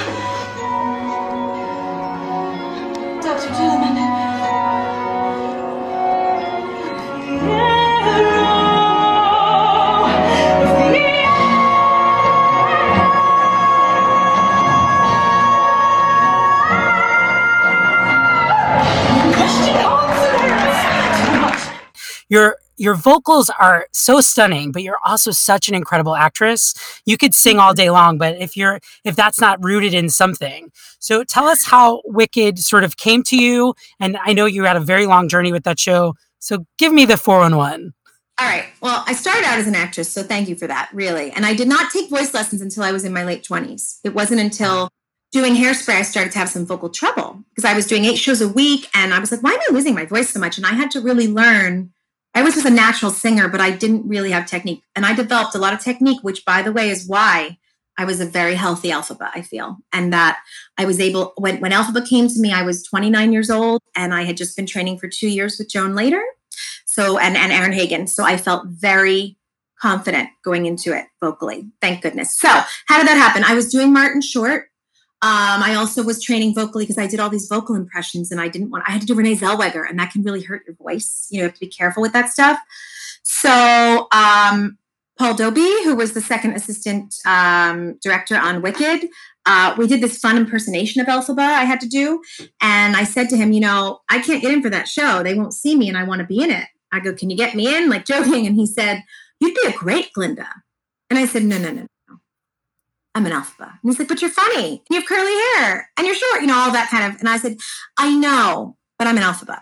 Doctor Tillman. Your your vocals are so stunning, but you're also such an incredible actress. You could sing all day long, but if you're if that's not rooted in something. So tell us how Wicked sort of came to you. And I know you had a very long journey with that show. So give me the four one one. All right. Well, I started out as an actress, so thank you for that, really. And I did not take voice lessons until I was in my late twenties. It wasn't until doing Hairspray I started to have some vocal trouble because I was doing eight shows a week and I was like, why am I losing my voice so much? And I had to really learn. I was just a natural singer, but I didn't really have technique. And I developed a lot of technique, which, by the way, is why I was a very healthy Alphaba, I feel. And that I was able, when, when Alphaba came to me, I was twenty-nine years old and I had just been training for two years with Joan Lader. So, and, and Aaron Hagen. So I felt very confident going into it vocally. Thank goodness. So how did that happen? I was doing Martin Short. Um, I also was training vocally because I did all these vocal impressions and I didn't want, I had to do Renee Zellweger and that can really hurt your voice. You know, you have to be careful with that stuff. So, um, Paul Doby, who was the second assistant, um, director on Wicked, uh, we did this fun impersonation of Elphaba I had to do. And I said to him, you know, I can't get in for that show. They won't see me and I want to be in it. I go, can you get me in? Like joking. And he said, you'd be a great Glinda. And I said, no, no, no, no. I'm an Elphaba. And he's like, but you're funny. And you have curly hair and you're short, you know, all that kind of. And I said, I know, but I'm an Elphaba.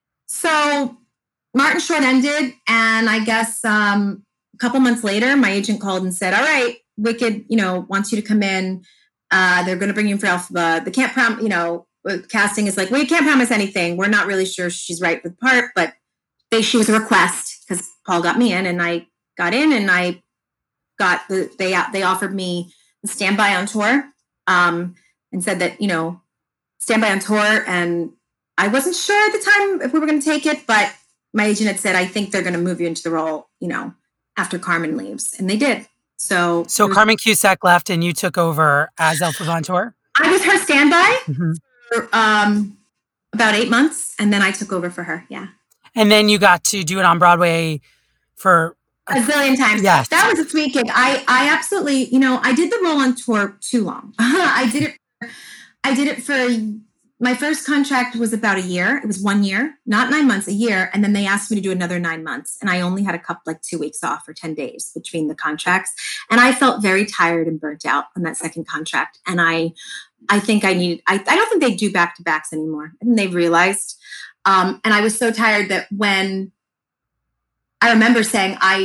So Martin Short ended. And I guess um, a couple months later, my agent called and said, all right, Wicked, you know, wants you to come in. Uh, they're going to bring you in for Elphaba. They can't prom, you know, casting is like, well, you can't promise anything. We're not really sure she's right for the part, but they, she was a request because Paul got me in and I got in and I got the, they, they offered me Standby on tour, um, and said that, you know, Standby on tour. And I wasn't sure at the time if we were going to take it, but my agent had said, I think they're going to move you into the role, you know, after Carmen leaves. And they did. So, So was, Carmen Cusack left and you took over as Elphaba on tour? I was her standby Mm-hmm. for um, about eight months. And then I took over for her. Yeah. And then you got to do it on Broadway for a zillion times. Yes. That was a sweet gig. I, I absolutely, you know, I did the role on tour too long. I did it. For, I did it for, my first contract was about a year. It was one year, not nine months, a year. And then they asked me to do another nine months. And I only had a couple, like two weeks off or ten days between the contracts. And I felt very tired and burnt out on that second contract. And I, I think I needed, I, I don't think they do back to backs anymore. I think they've realized. Um, and I was so tired that when I remember saying, I,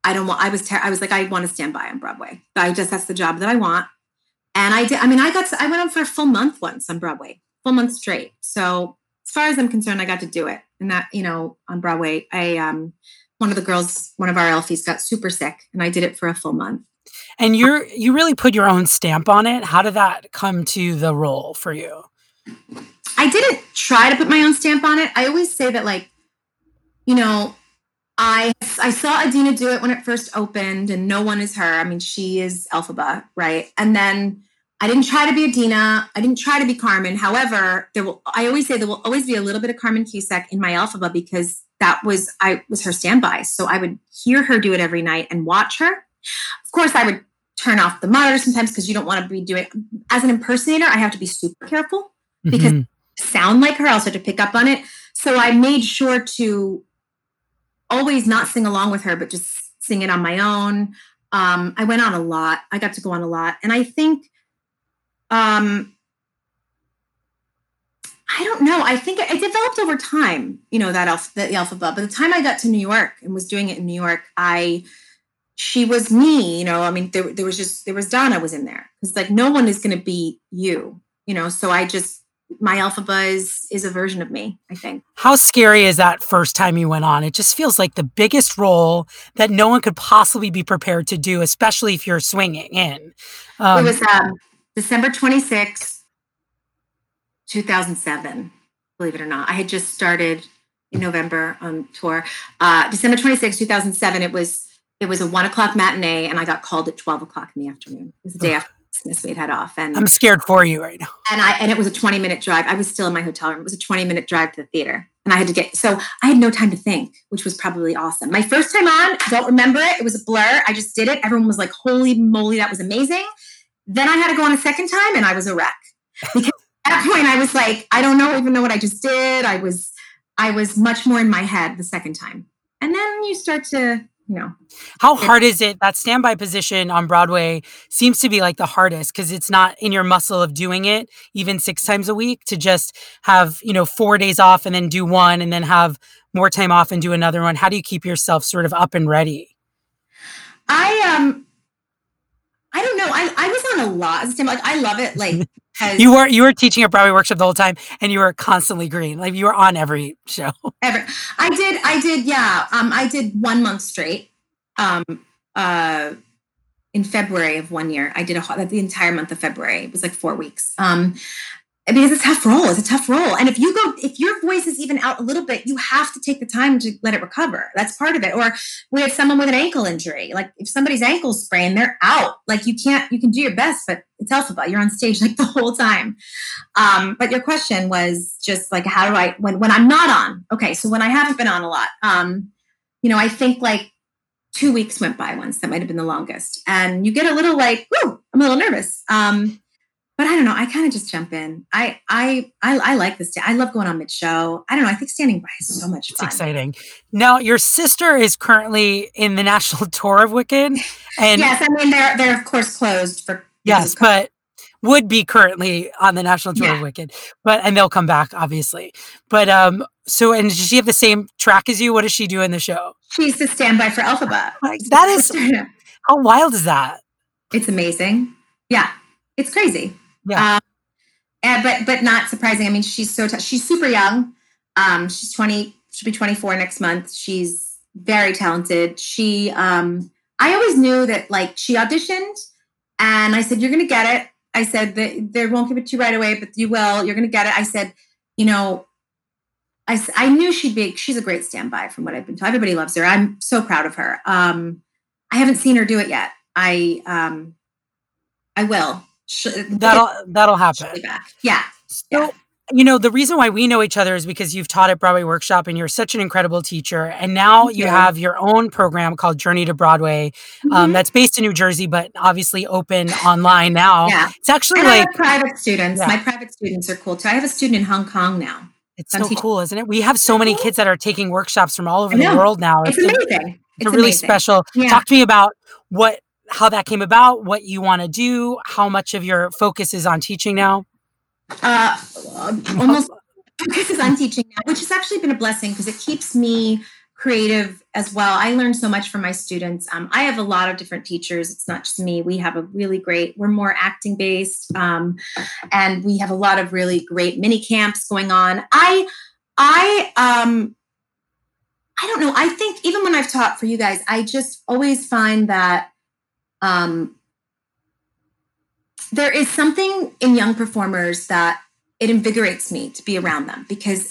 I don't want, I was, ter- I was like, I want to stand by on Broadway. I just, that's the job that I want. And I did, I mean, I got, to, I went on for a full month once on Broadway, full month straight. So as far as I'm concerned, I got to do it. And that, you know, on Broadway, I, um, one of the girls, one of our Elfies got super sick and I did it for a full month. And you're, you really put your own stamp on it. How did that come to the role for you? I didn't try to put my own stamp on it. I always say that, like, you know, I I saw Adina do it when it first opened, and no one is her. I mean, she is Elphaba, right? And then I didn't try to be Adina. I didn't try to be Carmen. However, there will. I always say there will always be a little bit of Carmen Cusack in my Elphaba because that was I was her standby. So I would hear her do it every night and watch her. Of course, I would turn off the monitor sometimes because you don't want to be doing. As an impersonator, I have to be super careful because Mhm. I sound like her. I also have to pick up on it. So I made sure to always not sing along with her, but just sing it on my own. Um, I went on a lot. I got to go on a lot. And I think, um, I don't know. I think it, it developed over time, you know, that alpha, the Elphaba. By the time I got to New York and was doing it in New York, I, she was me, you know, I mean, there, there was just, there was Donna was in there. It's like, no one is going to be you, you know? So I just, my Elphaba is, is a version of me, I think. How scary is that first time you went on? It just feels like the biggest role that no one could possibly be prepared to do, especially if you're swinging in. Um, It was um, December twenty-sixth, two thousand seven, believe it or not. I had just started in November on tour. Uh, December twenty-sixth, two thousand seven, it was it was a one o'clock matinee, and I got called at twelve o'clock in the afternoon. It was the day after Christmas we'd had off. And I'm scared for you right now. And I and it was a twenty minute drive. I was still in my hotel room. It was a twenty minute drive to the theater. And I had to get, so I had no time to think, which was probably awesome. My first time on, I don't remember it. It was a blur. I just did it. Everyone was like, holy moly, that was amazing. Then I had to go on a second time and I was a wreck. Because at that point I was like, I don't know, even know what I just did. I was, I was much more in my head the second time. And then you start to, you know. How hard is it? That standby position on Broadway seems to be like the hardest because it's not in your muscle of doing it even six times a week to just have, you know, four days off and then do one and then have more time off and do another one. How do you keep yourself sort of up and ready? I, um, I don't know. I, I was on a lot as a standby. Like, I love it. Like, Has, you were you were teaching at Broadway Workshop the whole time, and you were constantly green. Like you were on every show. Ever, I did. I did. Yeah. Um, I did one month straight. Um, uh, in February of one year, I did a the entire month of February. It was like four weeks. Um, because it's a tough role. It's a tough role, and if you go, if your voice is even out a little bit, you have to take the time to let it recover. That's part of it. Or we had someone with an ankle injury. Like if somebody's ankle sprained, they're out. Like you can't. You can do your best, but it's Elphaba. You're on stage like the whole time. Um, but your question was just like, how do I when when I'm not on? Okay, so when I haven't been on a lot, um, you know, I think like two weeks went by once. That might have been the longest, and you get a little like, whoo, I'm a little nervous. Um, But I don't know. I kind of just jump in. I I I, I like this. I love going on mid-show. I don't know. I think standing by is so much It's fun. exciting. Now, your sister is currently in the national tour of Wicked, and yes, I mean they're they're of course closed for yes, but would be currently on the national tour Yeah. of Wicked. But and they'll come back, obviously. But um, so and does she have the same track as you? What does she do in the show? She's the standby for Elphaba. Like, that is how wild is that? It's amazing. Yeah, it's crazy. Yeah. Um, and, but but not surprising. I mean, she's so t- she's super young. Um, she's twenty. She'll be twenty-four next month. She's very talented. She. Um, I always knew that like she auditioned, and I said, "You're going to get it." I said that they won't give it to you right away, but you will. You're going to get it. I said, you know, I s- I knew she'd be. She's a great standby from what I've been told. Everybody loves her. I'm so proud of her. Um, I haven't seen her do it yet. I um, I will. That'll that'll happen. Yeah. So, yeah. you know, the reason why we know each other is because you've taught at Broadway Workshop and you're such an incredible teacher. And now Thank you you. have your own program called Journey to Broadway um, Mhm. that's based in New Jersey, but obviously open online now. Yeah. It's actually And I like, have private students. Yeah. My private students are cool too. I have a student in Hong Kong now. it's I'm so teaching- cool, isn't it? We have so many kids that are taking workshops from all over I the know. world now. It's amazing. It's really amazing. special. Yeah. Talk to me about what, how that came about, what you want to do, how much of your focus is on teaching now. Uh, almost focuses on teaching now, which has actually been a blessing because it keeps me creative as well. I learned so much from my students. Um, I have a lot of different teachers. It's not just me. We have a really great, we're more acting based. Um, and we have a lot of really great mini camps going on. I, I, um, I don't know. I think even when I've taught for you guys, I just always find that, um, there is something in young performers that it invigorates me to be around them because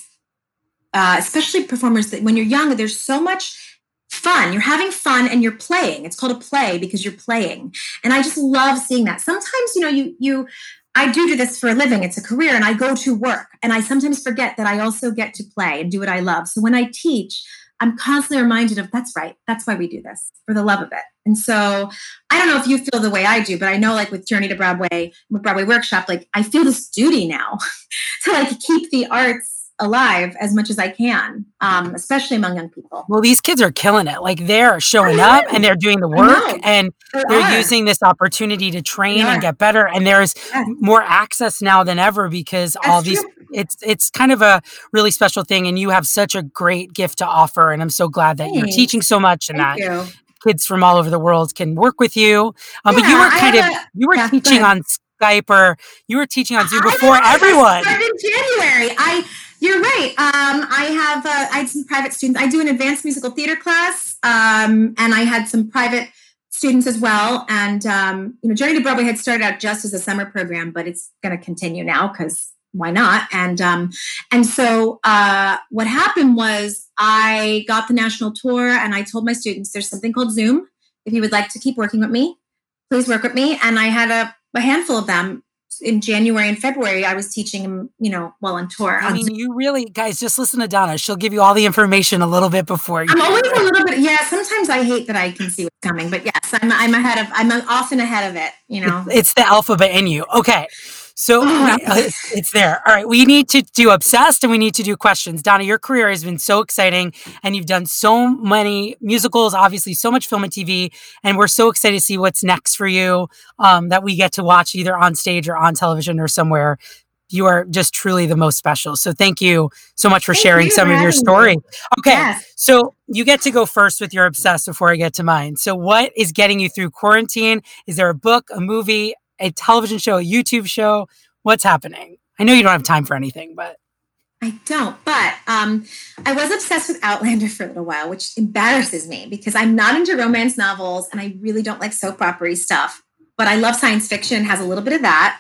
Uh, especially performers that when you're young, there's so much fun. You're having fun and you're playing. It's called a play because you're playing. And I just love seeing that. Sometimes, you know, you, you, I do do this for a living. It's a career and I go to work and I sometimes forget that I also get to play and do what I love. So when I teach, I'm constantly reminded of that's right. That's why we do this, for the love of it. And so I don't know if you feel the way I do, but I know like with Journey to Broadway, with Broadway Workshop, like I feel this duty now to like keep the arts alive as much as I can, um, especially among young people. Well, these kids are killing it. Like they're showing up and they're doing the work and They they're are. using this opportunity to train They and are. get better. And there's Yes. more access now than ever because all these, true. it's, it's kind of a really special thing. And you have such a great gift to offer. And I'm so glad that you're Thanks. teaching so much and Thank that you. kids from all over the world can work with you. Um, but you Yeah, were I kind of, have a- you were yeah, go teaching ahead. on Skype or you were teaching on Zoom I before know, I everyone. started in January. I, you're right. Um, I have, uh, I had some private students. I do an advanced musical theater class, um, and I had some private students as well. And um, you know, Journey to Broadway had started out just as a summer program, but it's going to continue now because why not? And um, and so uh, what happened was I got the national tour, and I told my students, "There's something called Zoom. If you would like to keep working with me, please work with me." And I had a, a handful of them. In January and February, I was teaching them, you know, while on tour. I on mean, Zoom. you really, guys, just listen to Donna. She'll give you all the information a little bit before you. I'm always a little bit, yeah. Sometimes I hate that I can see what's coming, but yes, I'm, I'm ahead of, I'm often ahead of it. You know, It's the alphabet in you. Okay. So we- uh, it's, it's there. All right. We need to do Obsessed and we need to do questions. Donna, your career has been so exciting and you've done so many musicals, obviously so much film and T V. And we're so excited to see what's next for you um, that we get to watch either on stage or on television or somewhere. You are just truly the most special. So thank you so much for Thank sharing you some for of your having story. me. Okay. Yes. So you get to go first with your Obsessed before I get to mine. So what is getting you through quarantine? Is there a book, a movie, a television show, a YouTube show? What's happening? I know you don't have time for anything, but I don't. But um, I was obsessed with Outlander for a little while, which embarrasses me because I'm not into romance novels and I really don't like soap opera stuff. But I love science fiction, has a little bit of that.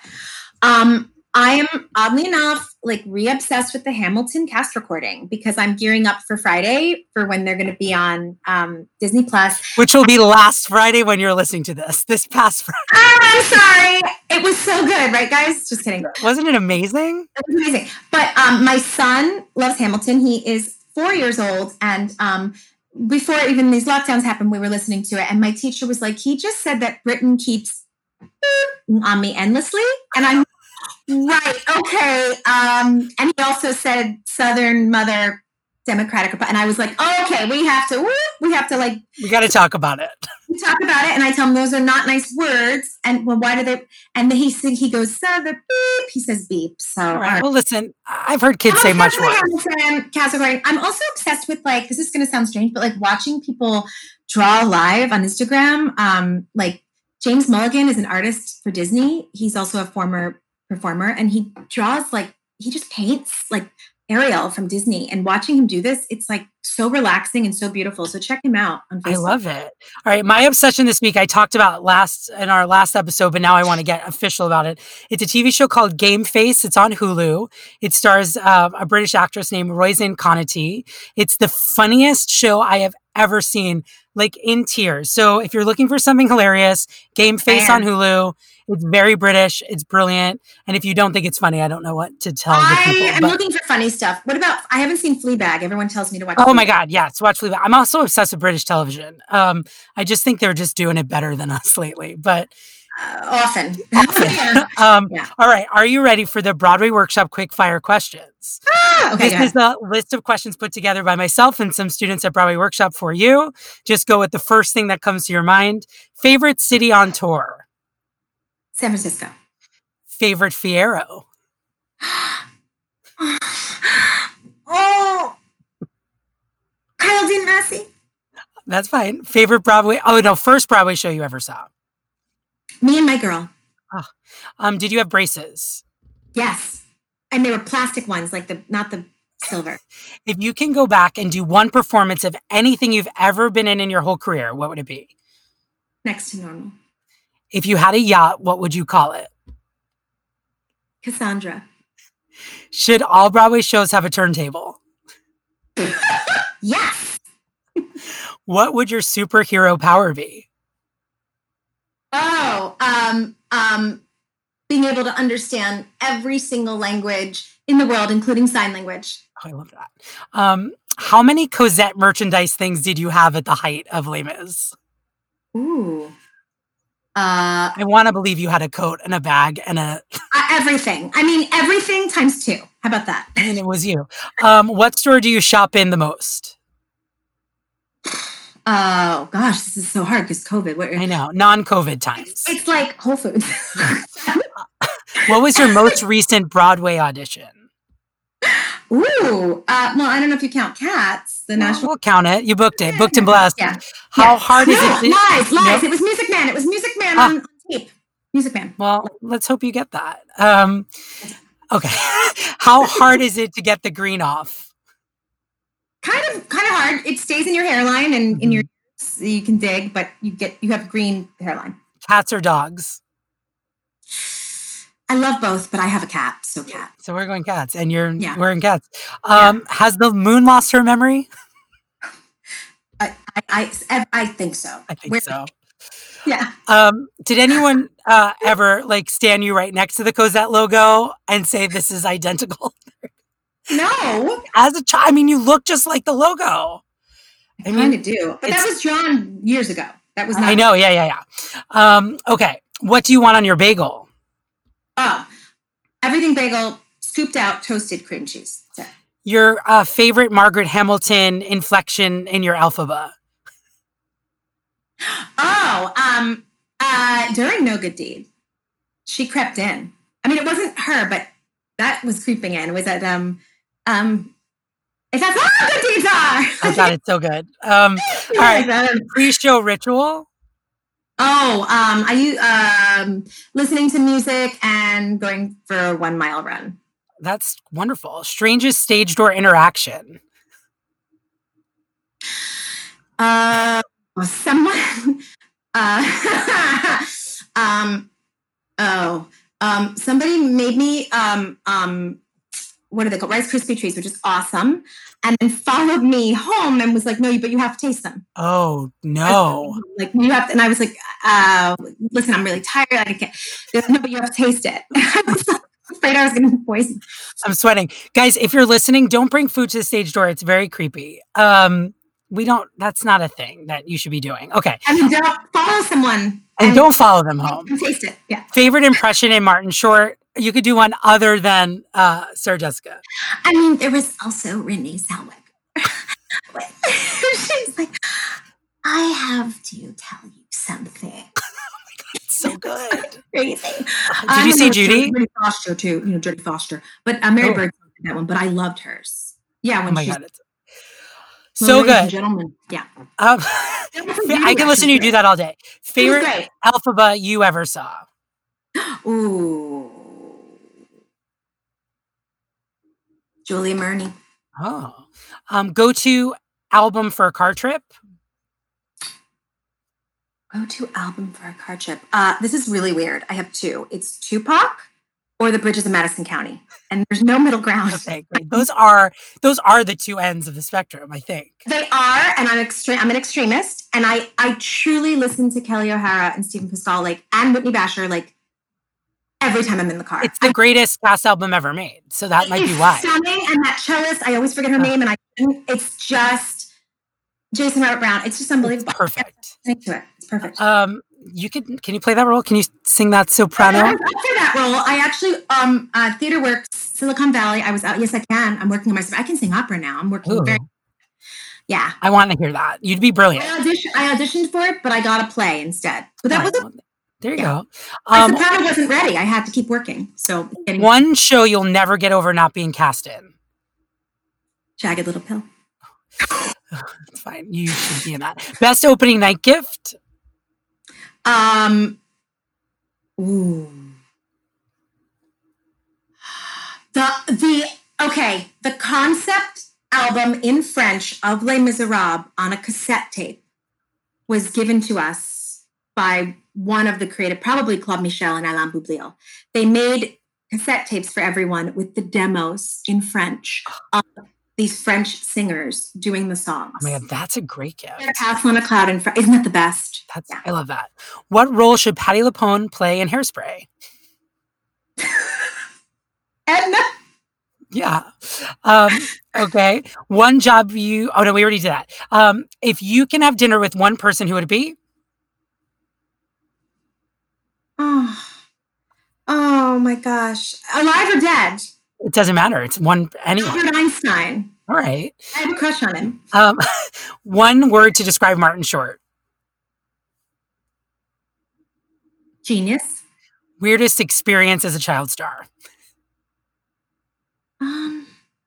Um, I am oddly enough like re-obsessed with the Hamilton cast recording because I'm gearing up for Friday for when they're going to be on um, Disney Plus. which will be last Friday when you're listening to this. This past Friday. Oh, I'm sorry. It was so good, right, guys? Just kidding. Wasn't it amazing? It was amazing. But um, my son loves Hamilton. He is four years old. And um, before even these lockdowns happened, we were listening to it. And my teacher was like, he just said that Britain keeps on me endlessly. And I'm right. Okay. Um, and he also said Southern Mother Democratic. And I was like, oh, okay, we have to, we have to like We got to talk about it. we talk about it, and I tell him those are not nice words. And well, why do they? And then he he goes, "Southern beep." He says beep. So All right. Well, listen, I've heard kids I'm say much obsessed worse. with Hamilton, cast recording. I'm also obsessed with like this is going to sound strange, but like watching people draw live on Instagram. Um, like James Mulligan is an artist for Disney. He's also a former performer, and he draws like he just paints like Ariel from Disney. And watching him do this, it's like so relaxing and so beautiful. So check him out on Facebook. I love it. All right. My obsession this week, I talked about last in our last episode, but now I want to get official about it. It's a T V show called Game Face. It's on Hulu. It stars uh, a British actress named Roisin Conaty. It's the funniest show I have ever seen, like in tears. So if you're looking for something hilarious, Game Face on Hulu. It's very British. It's brilliant. And if you don't think it's funny, I don't know what to tell the people. I am but- looking for funny stuff. What about, I haven't seen Fleabag. Everyone tells me to watch Oh my Fleabag. God, yes, watch Fleabag. I'm also obsessed with British television. Um, I just think they're just doing it better than us lately. But Uh, often. um, Yeah. all right, are you ready for the Broadway Workshop quick fire questions? Ah, okay, This go is a list of questions put together by myself and some students at Broadway Workshop for you. Just go with the first thing that comes to your mind. Favorite city on tour? San Francisco. Favorite Fiero? Oh, Kyle being messy. That's fine. Favorite Broadway? Oh no, first Broadway show you ever saw? Me and My Girl. Oh. Um, did you have braces? Yes, and they were plastic ones, like the not the silver. If you can go back and do one performance of anything you've ever been in in your whole career, what would it be? Next to Normal. If you had a yacht, what would you call it? Cassandra. Should all Broadway shows have a turntable? Yes. What would your superhero power be? Oh, um, um, being able to understand every single language in the world, including sign language. Oh, I love that. Um, how many Cosette merchandise things did you have at the height of Les Mis? Ooh. Uh, I want to believe you had a coat and a bag and a... uh, everything. I mean, everything times two. How about that? I mean, it was you. Um, what store do you shop in the most? Oh, gosh, this is so hard because COVID. What, I know. Non-COVID times. It's like Whole Foods. What was your most recent Broadway audition? Ooh. Uh, well, I don't know if you count Cats. The Well, national... we'll count it. You booked it. Booked and blessed. Yeah. How yeah. hard is no, it? To... Lies, lies. Nope. It was Music Man. It was Music Man Ah. on, on tape. Music Man. Well, let's hope you get that. Um, okay. How hard is it to get the green off? Kind of, kind of hard. It stays in your hairline and Mm-hmm. in your, so you can dig, but you get, you have green hairline. Cats or dogs? I love both, but I have a cat, so cat. So we're going cats, and you're Yeah. wearing cats. Um, Yeah. Has the moon lost her memory? I, I, I, I think so. I think Where- so. Yeah. Um, did anyone uh, ever like stand you right next to the Cosette logo and say this is identical? No, As a child, I mean, you look just like the logo. I I mean, kind of do, but that it's- was drawn years ago. That was not. I know. Yeah, yeah, yeah. Um, okay. What do you want on your bagel? Oh, everything bagel, scooped out, toasted cream cheese. That's it. Your uh, favorite Margaret Hamilton inflection in your alphabet? Oh, um, uh, during No Good Deed, she crept in. I mean, it wasn't her, but that was creeping in. Was that um, um, if that's all good deeds are. Oh God, it's so good. Um, all right. Pre-show ritual? Oh, um, are you um listening to music and going for a one mile run? That's wonderful. Strangest stage door interaction? Uh, someone. Uh, um. Oh. Um. Somebody made me. Um. Um. What are they called? Rice Krispie treats, which is awesome. And then followed me home and was like, "No, but you have to taste them." Oh no! Like you have to, and I was like, uh, "Listen, I'm really tired. I can't." Goes, "No, but you have to taste it." I was afraid I was going to be poisoned. I'm sweating, guys. If you're listening, don't bring food to the stage door. It's very creepy. Um, we don't. That's not a thing that you should be doing. Okay, I mean, don't follow someone and, and don't follow them home. taste it. Yeah. Favorite impression in Martin Short? You could do one other than uh, Sarah Jessica. I mean, there was also Renee Zellweger. She's like, "I have to tell you something." It's so good. Crazy. Did you see Judy? Jodie Foster too. You know, Jodie Foster. But uh, Mary Oh. Bird did that one. But I loved hers. Yeah. Oh When my she's God, it's so ladies and good. gentlemen. Yeah. Um, was I can listen to you do that all day. Favorite great. alphabet you ever saw? Ooh. Julia Murney. Oh, um, go to album for a car trip. Go to album for a car trip. Uh, this is really weird. I have two. It's Tupac or The Bridges of Madison County, and there's no middle ground. Okay, great. Those are those are the two ends of the spectrum, I think. They are, and I'm extreme. I'm an extremist, and I I truly listen to Kelly O'Hara and Stephen Pascal, like, and Whitney Basher, like, every time I'm in the car. It's the greatest cast album ever made, so that might it's be why. Stunning, and that cellist, I always forget her Uh. name, and I it's just Jason Robert Brown. It's just unbelievable. It's perfect. Listen to it. It's perfect. Um, you could can you play that role? Can you sing that soprano? I was up for that role. I actually, um, uh, Theater Works, Silicon Valley. I was out. Yes, I can. I'm working on my. I can sing opera now. I'm working Ooh. very. Yeah. I want to hear that. You'd be brilliant. I auditioned, I auditioned for it, but I got a play instead. But that Right, was well, there you yeah. go. my Um, soprano wasn't ready. I had to keep working. So getting one show you'll never get over not being cast in. Jagged Little Pill. It's fine. You should be in that. Best opening night gift? Um, ooh. The, the, okay, the concept album in French of Les Miserables on a cassette tape was given to us by one of the creative, probably Claude Michel and Alain Boublil. They made cassette tapes for everyone with the demos in French of these French singers doing the songs. Oh my God, that's a great gift. Castle on a Cloud in French. Isn't that the best? That's, yeah. I love that. What role should Patti LuPone play in Hairspray? Edna. Yeah. Um, okay. One job you, oh no, we already did that. Um, if you can have dinner with one person, who would it be? Oh, oh my gosh. Alive or dead? It doesn't matter. It's one, anyone. Albert Einstein. All right. I have a crush on him. Um, one word to describe Martin Short. Genius. Weirdest experience as a child star. Um,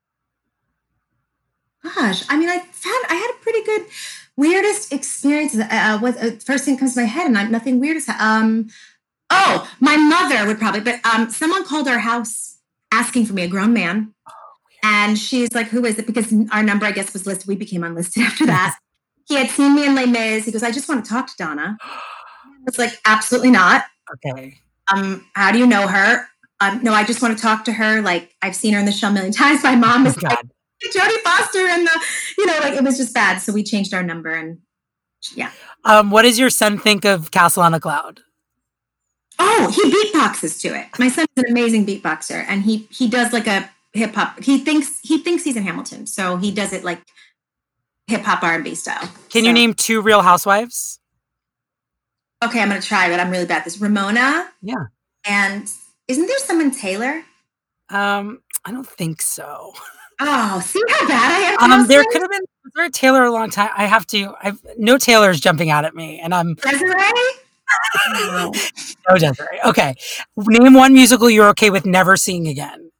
gosh, I mean, I found I had a pretty good weirdest experience. Uh, what uh, first thing comes to my head, and I'm, nothing weird. Is, um, oh, my mother would probably, but um, someone called our house asking for me, a grown man, oh, and she's like, "Who is it?" Because our number, I guess, was listed. We became unlisted after that. He had seen me in Les Mis. He goes, "I just want to talk to Donna." I was like, "Absolutely not." Okay. Um, how do you know her? Um, no, I just want to talk to her. Like, I've seen her in the show a million times. My mom is oh, like, Jodie Foster, and the, you know, like, it was just bad. So we changed our number, and yeah. Um, what does your son think of Castle on a Cloud? Oh, he beatboxes to it. My son's an amazing beatboxer, and he he does like a hip hop. He thinks he thinks he's in Hamilton, so he does it like hip hop R and B style. Can so. you name two Real Housewives? Okay, I'm gonna try, but I'm really bad at this. Ramona. Yeah. And isn't there someone Taylor? Um, I don't think so. Oh, see how bad I am. Um, there could have been was there a Taylor a long time. I have to. I've no Taylor's jumping out at me, and I'm Desiree. no, no Desiree. Okay, name one musical you're okay with never seeing again.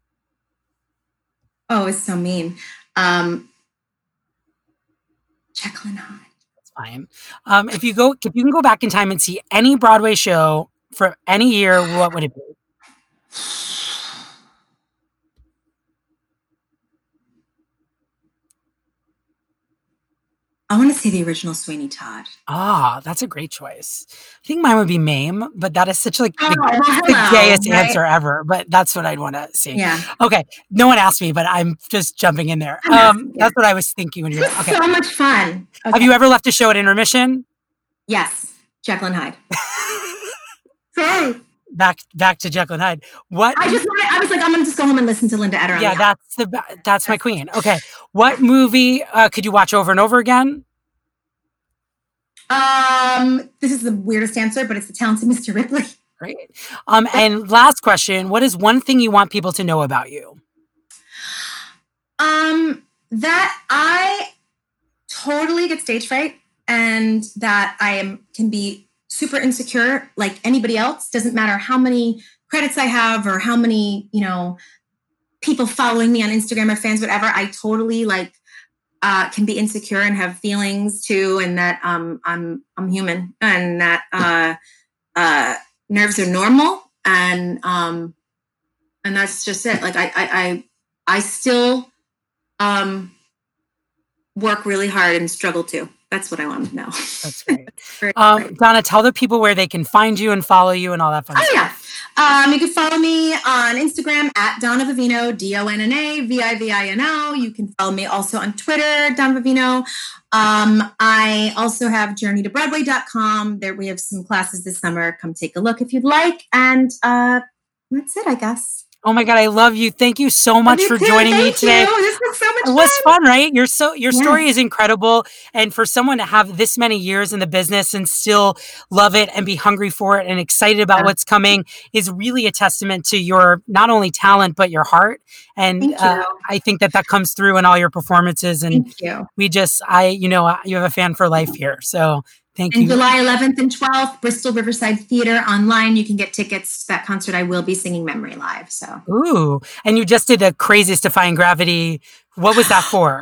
Oh, it's so mean. Um, Jekyll and Hyde. That's fine. Um, if you go, if you can go back in time and see any Broadway show for any year, what would it be? I want to say the original Sweeney Todd. Ah, that's a great choice. I think mine would be Mame, but that is such like the, oh, well, the hello, gayest right? answer ever. But that's what I'd want to see. Yeah. Okay. No one asked me, but I'm just jumping in there. I'm Um, asking, yeah. That's what I was thinking when you were This is okay. so much fun. Okay. Have you ever left a show at intermission? Yes, Jekyll and Hyde. Sorry. Back back to Jekyll and Hyde. What? I just wanted, I was like, I'm gonna just go home and listen to Linda Eder. on Yeah, the that's the ba- that's my queen. Okay. What movie uh, could you watch over and over again? Um, this is the weirdest answer, but it's The Talented Mister Ripley. Great. Um, and last question: what is one thing you want people to know about you? Um, that I totally get stage fright, and that I am can be super insecure like anybody else. Doesn't matter how many credits I have or how many, you know, people following me on Instagram or fans, whatever. I totally like uh, can be insecure and have feelings too, and that um, I'm I'm human, and that uh, uh, nerves are normal, and um, and that's just it. Like I I I, I still um, work really hard and struggle too. That's what I want to know. That's great. um, Donna, tell the people where they can find you and follow you and all that fun oh, stuff. Yeah. Um, you can follow me on Instagram at Donna Vivino, D O N N A V I V I N O. You can follow me also on Twitter, Donna Vivino. Um, I also have journey to broadway dot com. There we have some classes this summer. Come take a look if you'd like. And uh, that's it, I guess. Oh my God, I love you. Thank you so much you for too. joining Thank me today. You. This was so much It was fun. fun, right? You're so your Yes. story is incredible. And for someone to have this many years in the business and still love it and be hungry for it and excited about Yeah. what's coming is really a testament to your not only talent, but your heart. And Thank uh, you. I think that that comes through in all your performances. And Thank you. we just, I, you know, you have a fan for life here. So thank And you. July eleventh and twelfth, Bristol Riverside Theater online. You can get tickets to that concert. I will be singing Memory Live. So Ooh, and you just did the craziest Defying Gravity. What was that for?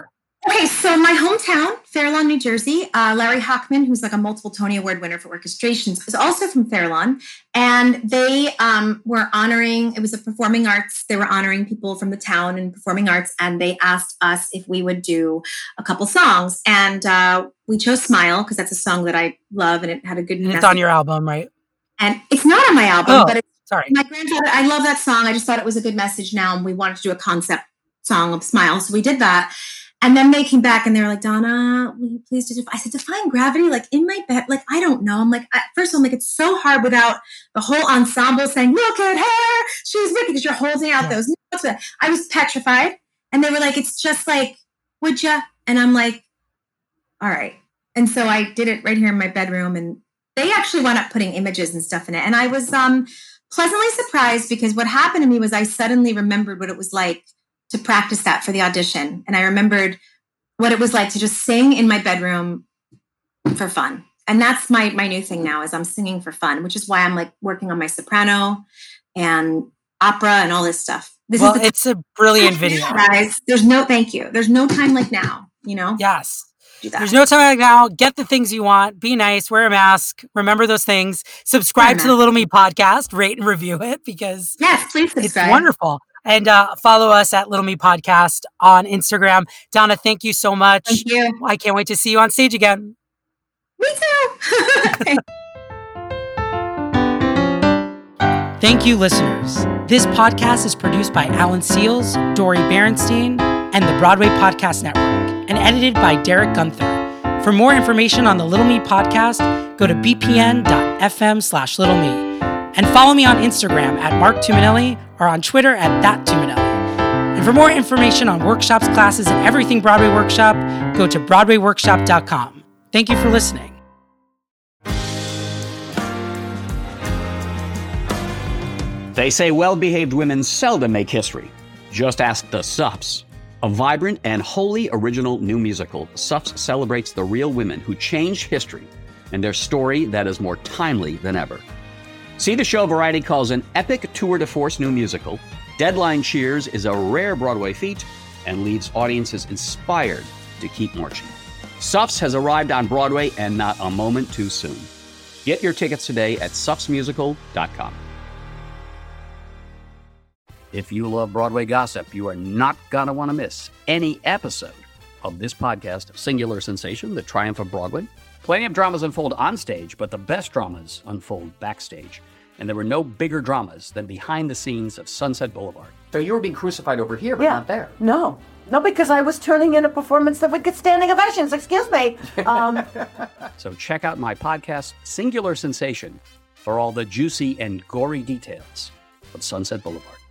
Okay, so my hometown, Fairlawn, New Jersey, uh, Larry Hockman, who's like a multiple Tony Award winner for orchestrations, is also from Fairlawn. And they um, were honoring, it was a performing arts, they were honoring people from the town and performing arts. And they asked us if we would do a couple songs. And uh, we chose Smile, because that's a song that I love and it had a good message. It's on your album, right? And it's not on my album, oh, but it's sorry. My grandfather, I love that song. I just thought it was a good message now. And we wanted to do a concept song of Smile. So we did that. And then they came back and they were like, Donna, will you please do, I said, define gravity, like in my bed. Like, I don't know. I'm like, at first I'm like, it's so hard without the whole ensemble saying, look at her. She's wicked, because you're holding out yeah. those notes. I was petrified. And they were like, it's just like, would ya? And I'm like, all right. And so I did it right here in my bedroom. And they actually wound up putting images and stuff in it. And I was um, pleasantly surprised, because what happened to me was I suddenly remembered what it was like to practice that for the audition. And I remembered what it was like to just sing in my bedroom for fun. And that's my my new thing now, is I'm singing for fun, which is why I'm like working on my soprano and opera and all this stuff. This well, is the it's a brilliant video. Guys, there's no, thank you. There's no time like now, you know? Yes. There's no time like now. Get the things you want. Be nice. Wear a mask. Remember those things. Subscribe to the Little Me podcast. Rate and review it, because yes, please subscribe. It's wonderful. And uh, follow us at Little Me Podcast on Instagram. Donna, thank you so much. Thank you. I can't wait to see you on stage again. Me too. Thank you, listeners. This podcast is produced by Alan Seals, Dori Berenstein, and the Broadway Podcast Network, and edited by Derek Gunther. For more information on the Little Me Podcast, go to bpn.fm slash Little Me. And follow me on Instagram at Mark Tuminelli or on Twitter at That Tuminelli. And for more information on workshops, classes, and everything Broadway Workshop, go to broadway workshop dot com. Thank you for listening. They say well-behaved women seldom make history. Just ask the Suffs. A vibrant and wholly original new musical, Suffs celebrates the real women who changed history and their story that is more timely than ever. See the show Variety calls an epic tour de force new musical. Deadline cheers is a rare Broadway feat and leaves audiences inspired to keep marching. Suffs has arrived on Broadway, and not a moment too soon. Get your tickets today at suffs musical dot com. If you love Broadway gossip, you are not going to want to miss any episode of this podcast of Singular Sensation, The Triumph of Broadway. Plenty of dramas unfold on stage, but the best dramas unfold backstage. And there were no bigger dramas than behind the scenes of Sunset Boulevard. So you were being crucified over here, but yeah. not there. No. No, because I was turning in a performance that would get standing ovations. Excuse me. Um, so check out my podcast, Singular Sensation, for all the juicy and gory details of Sunset Boulevard.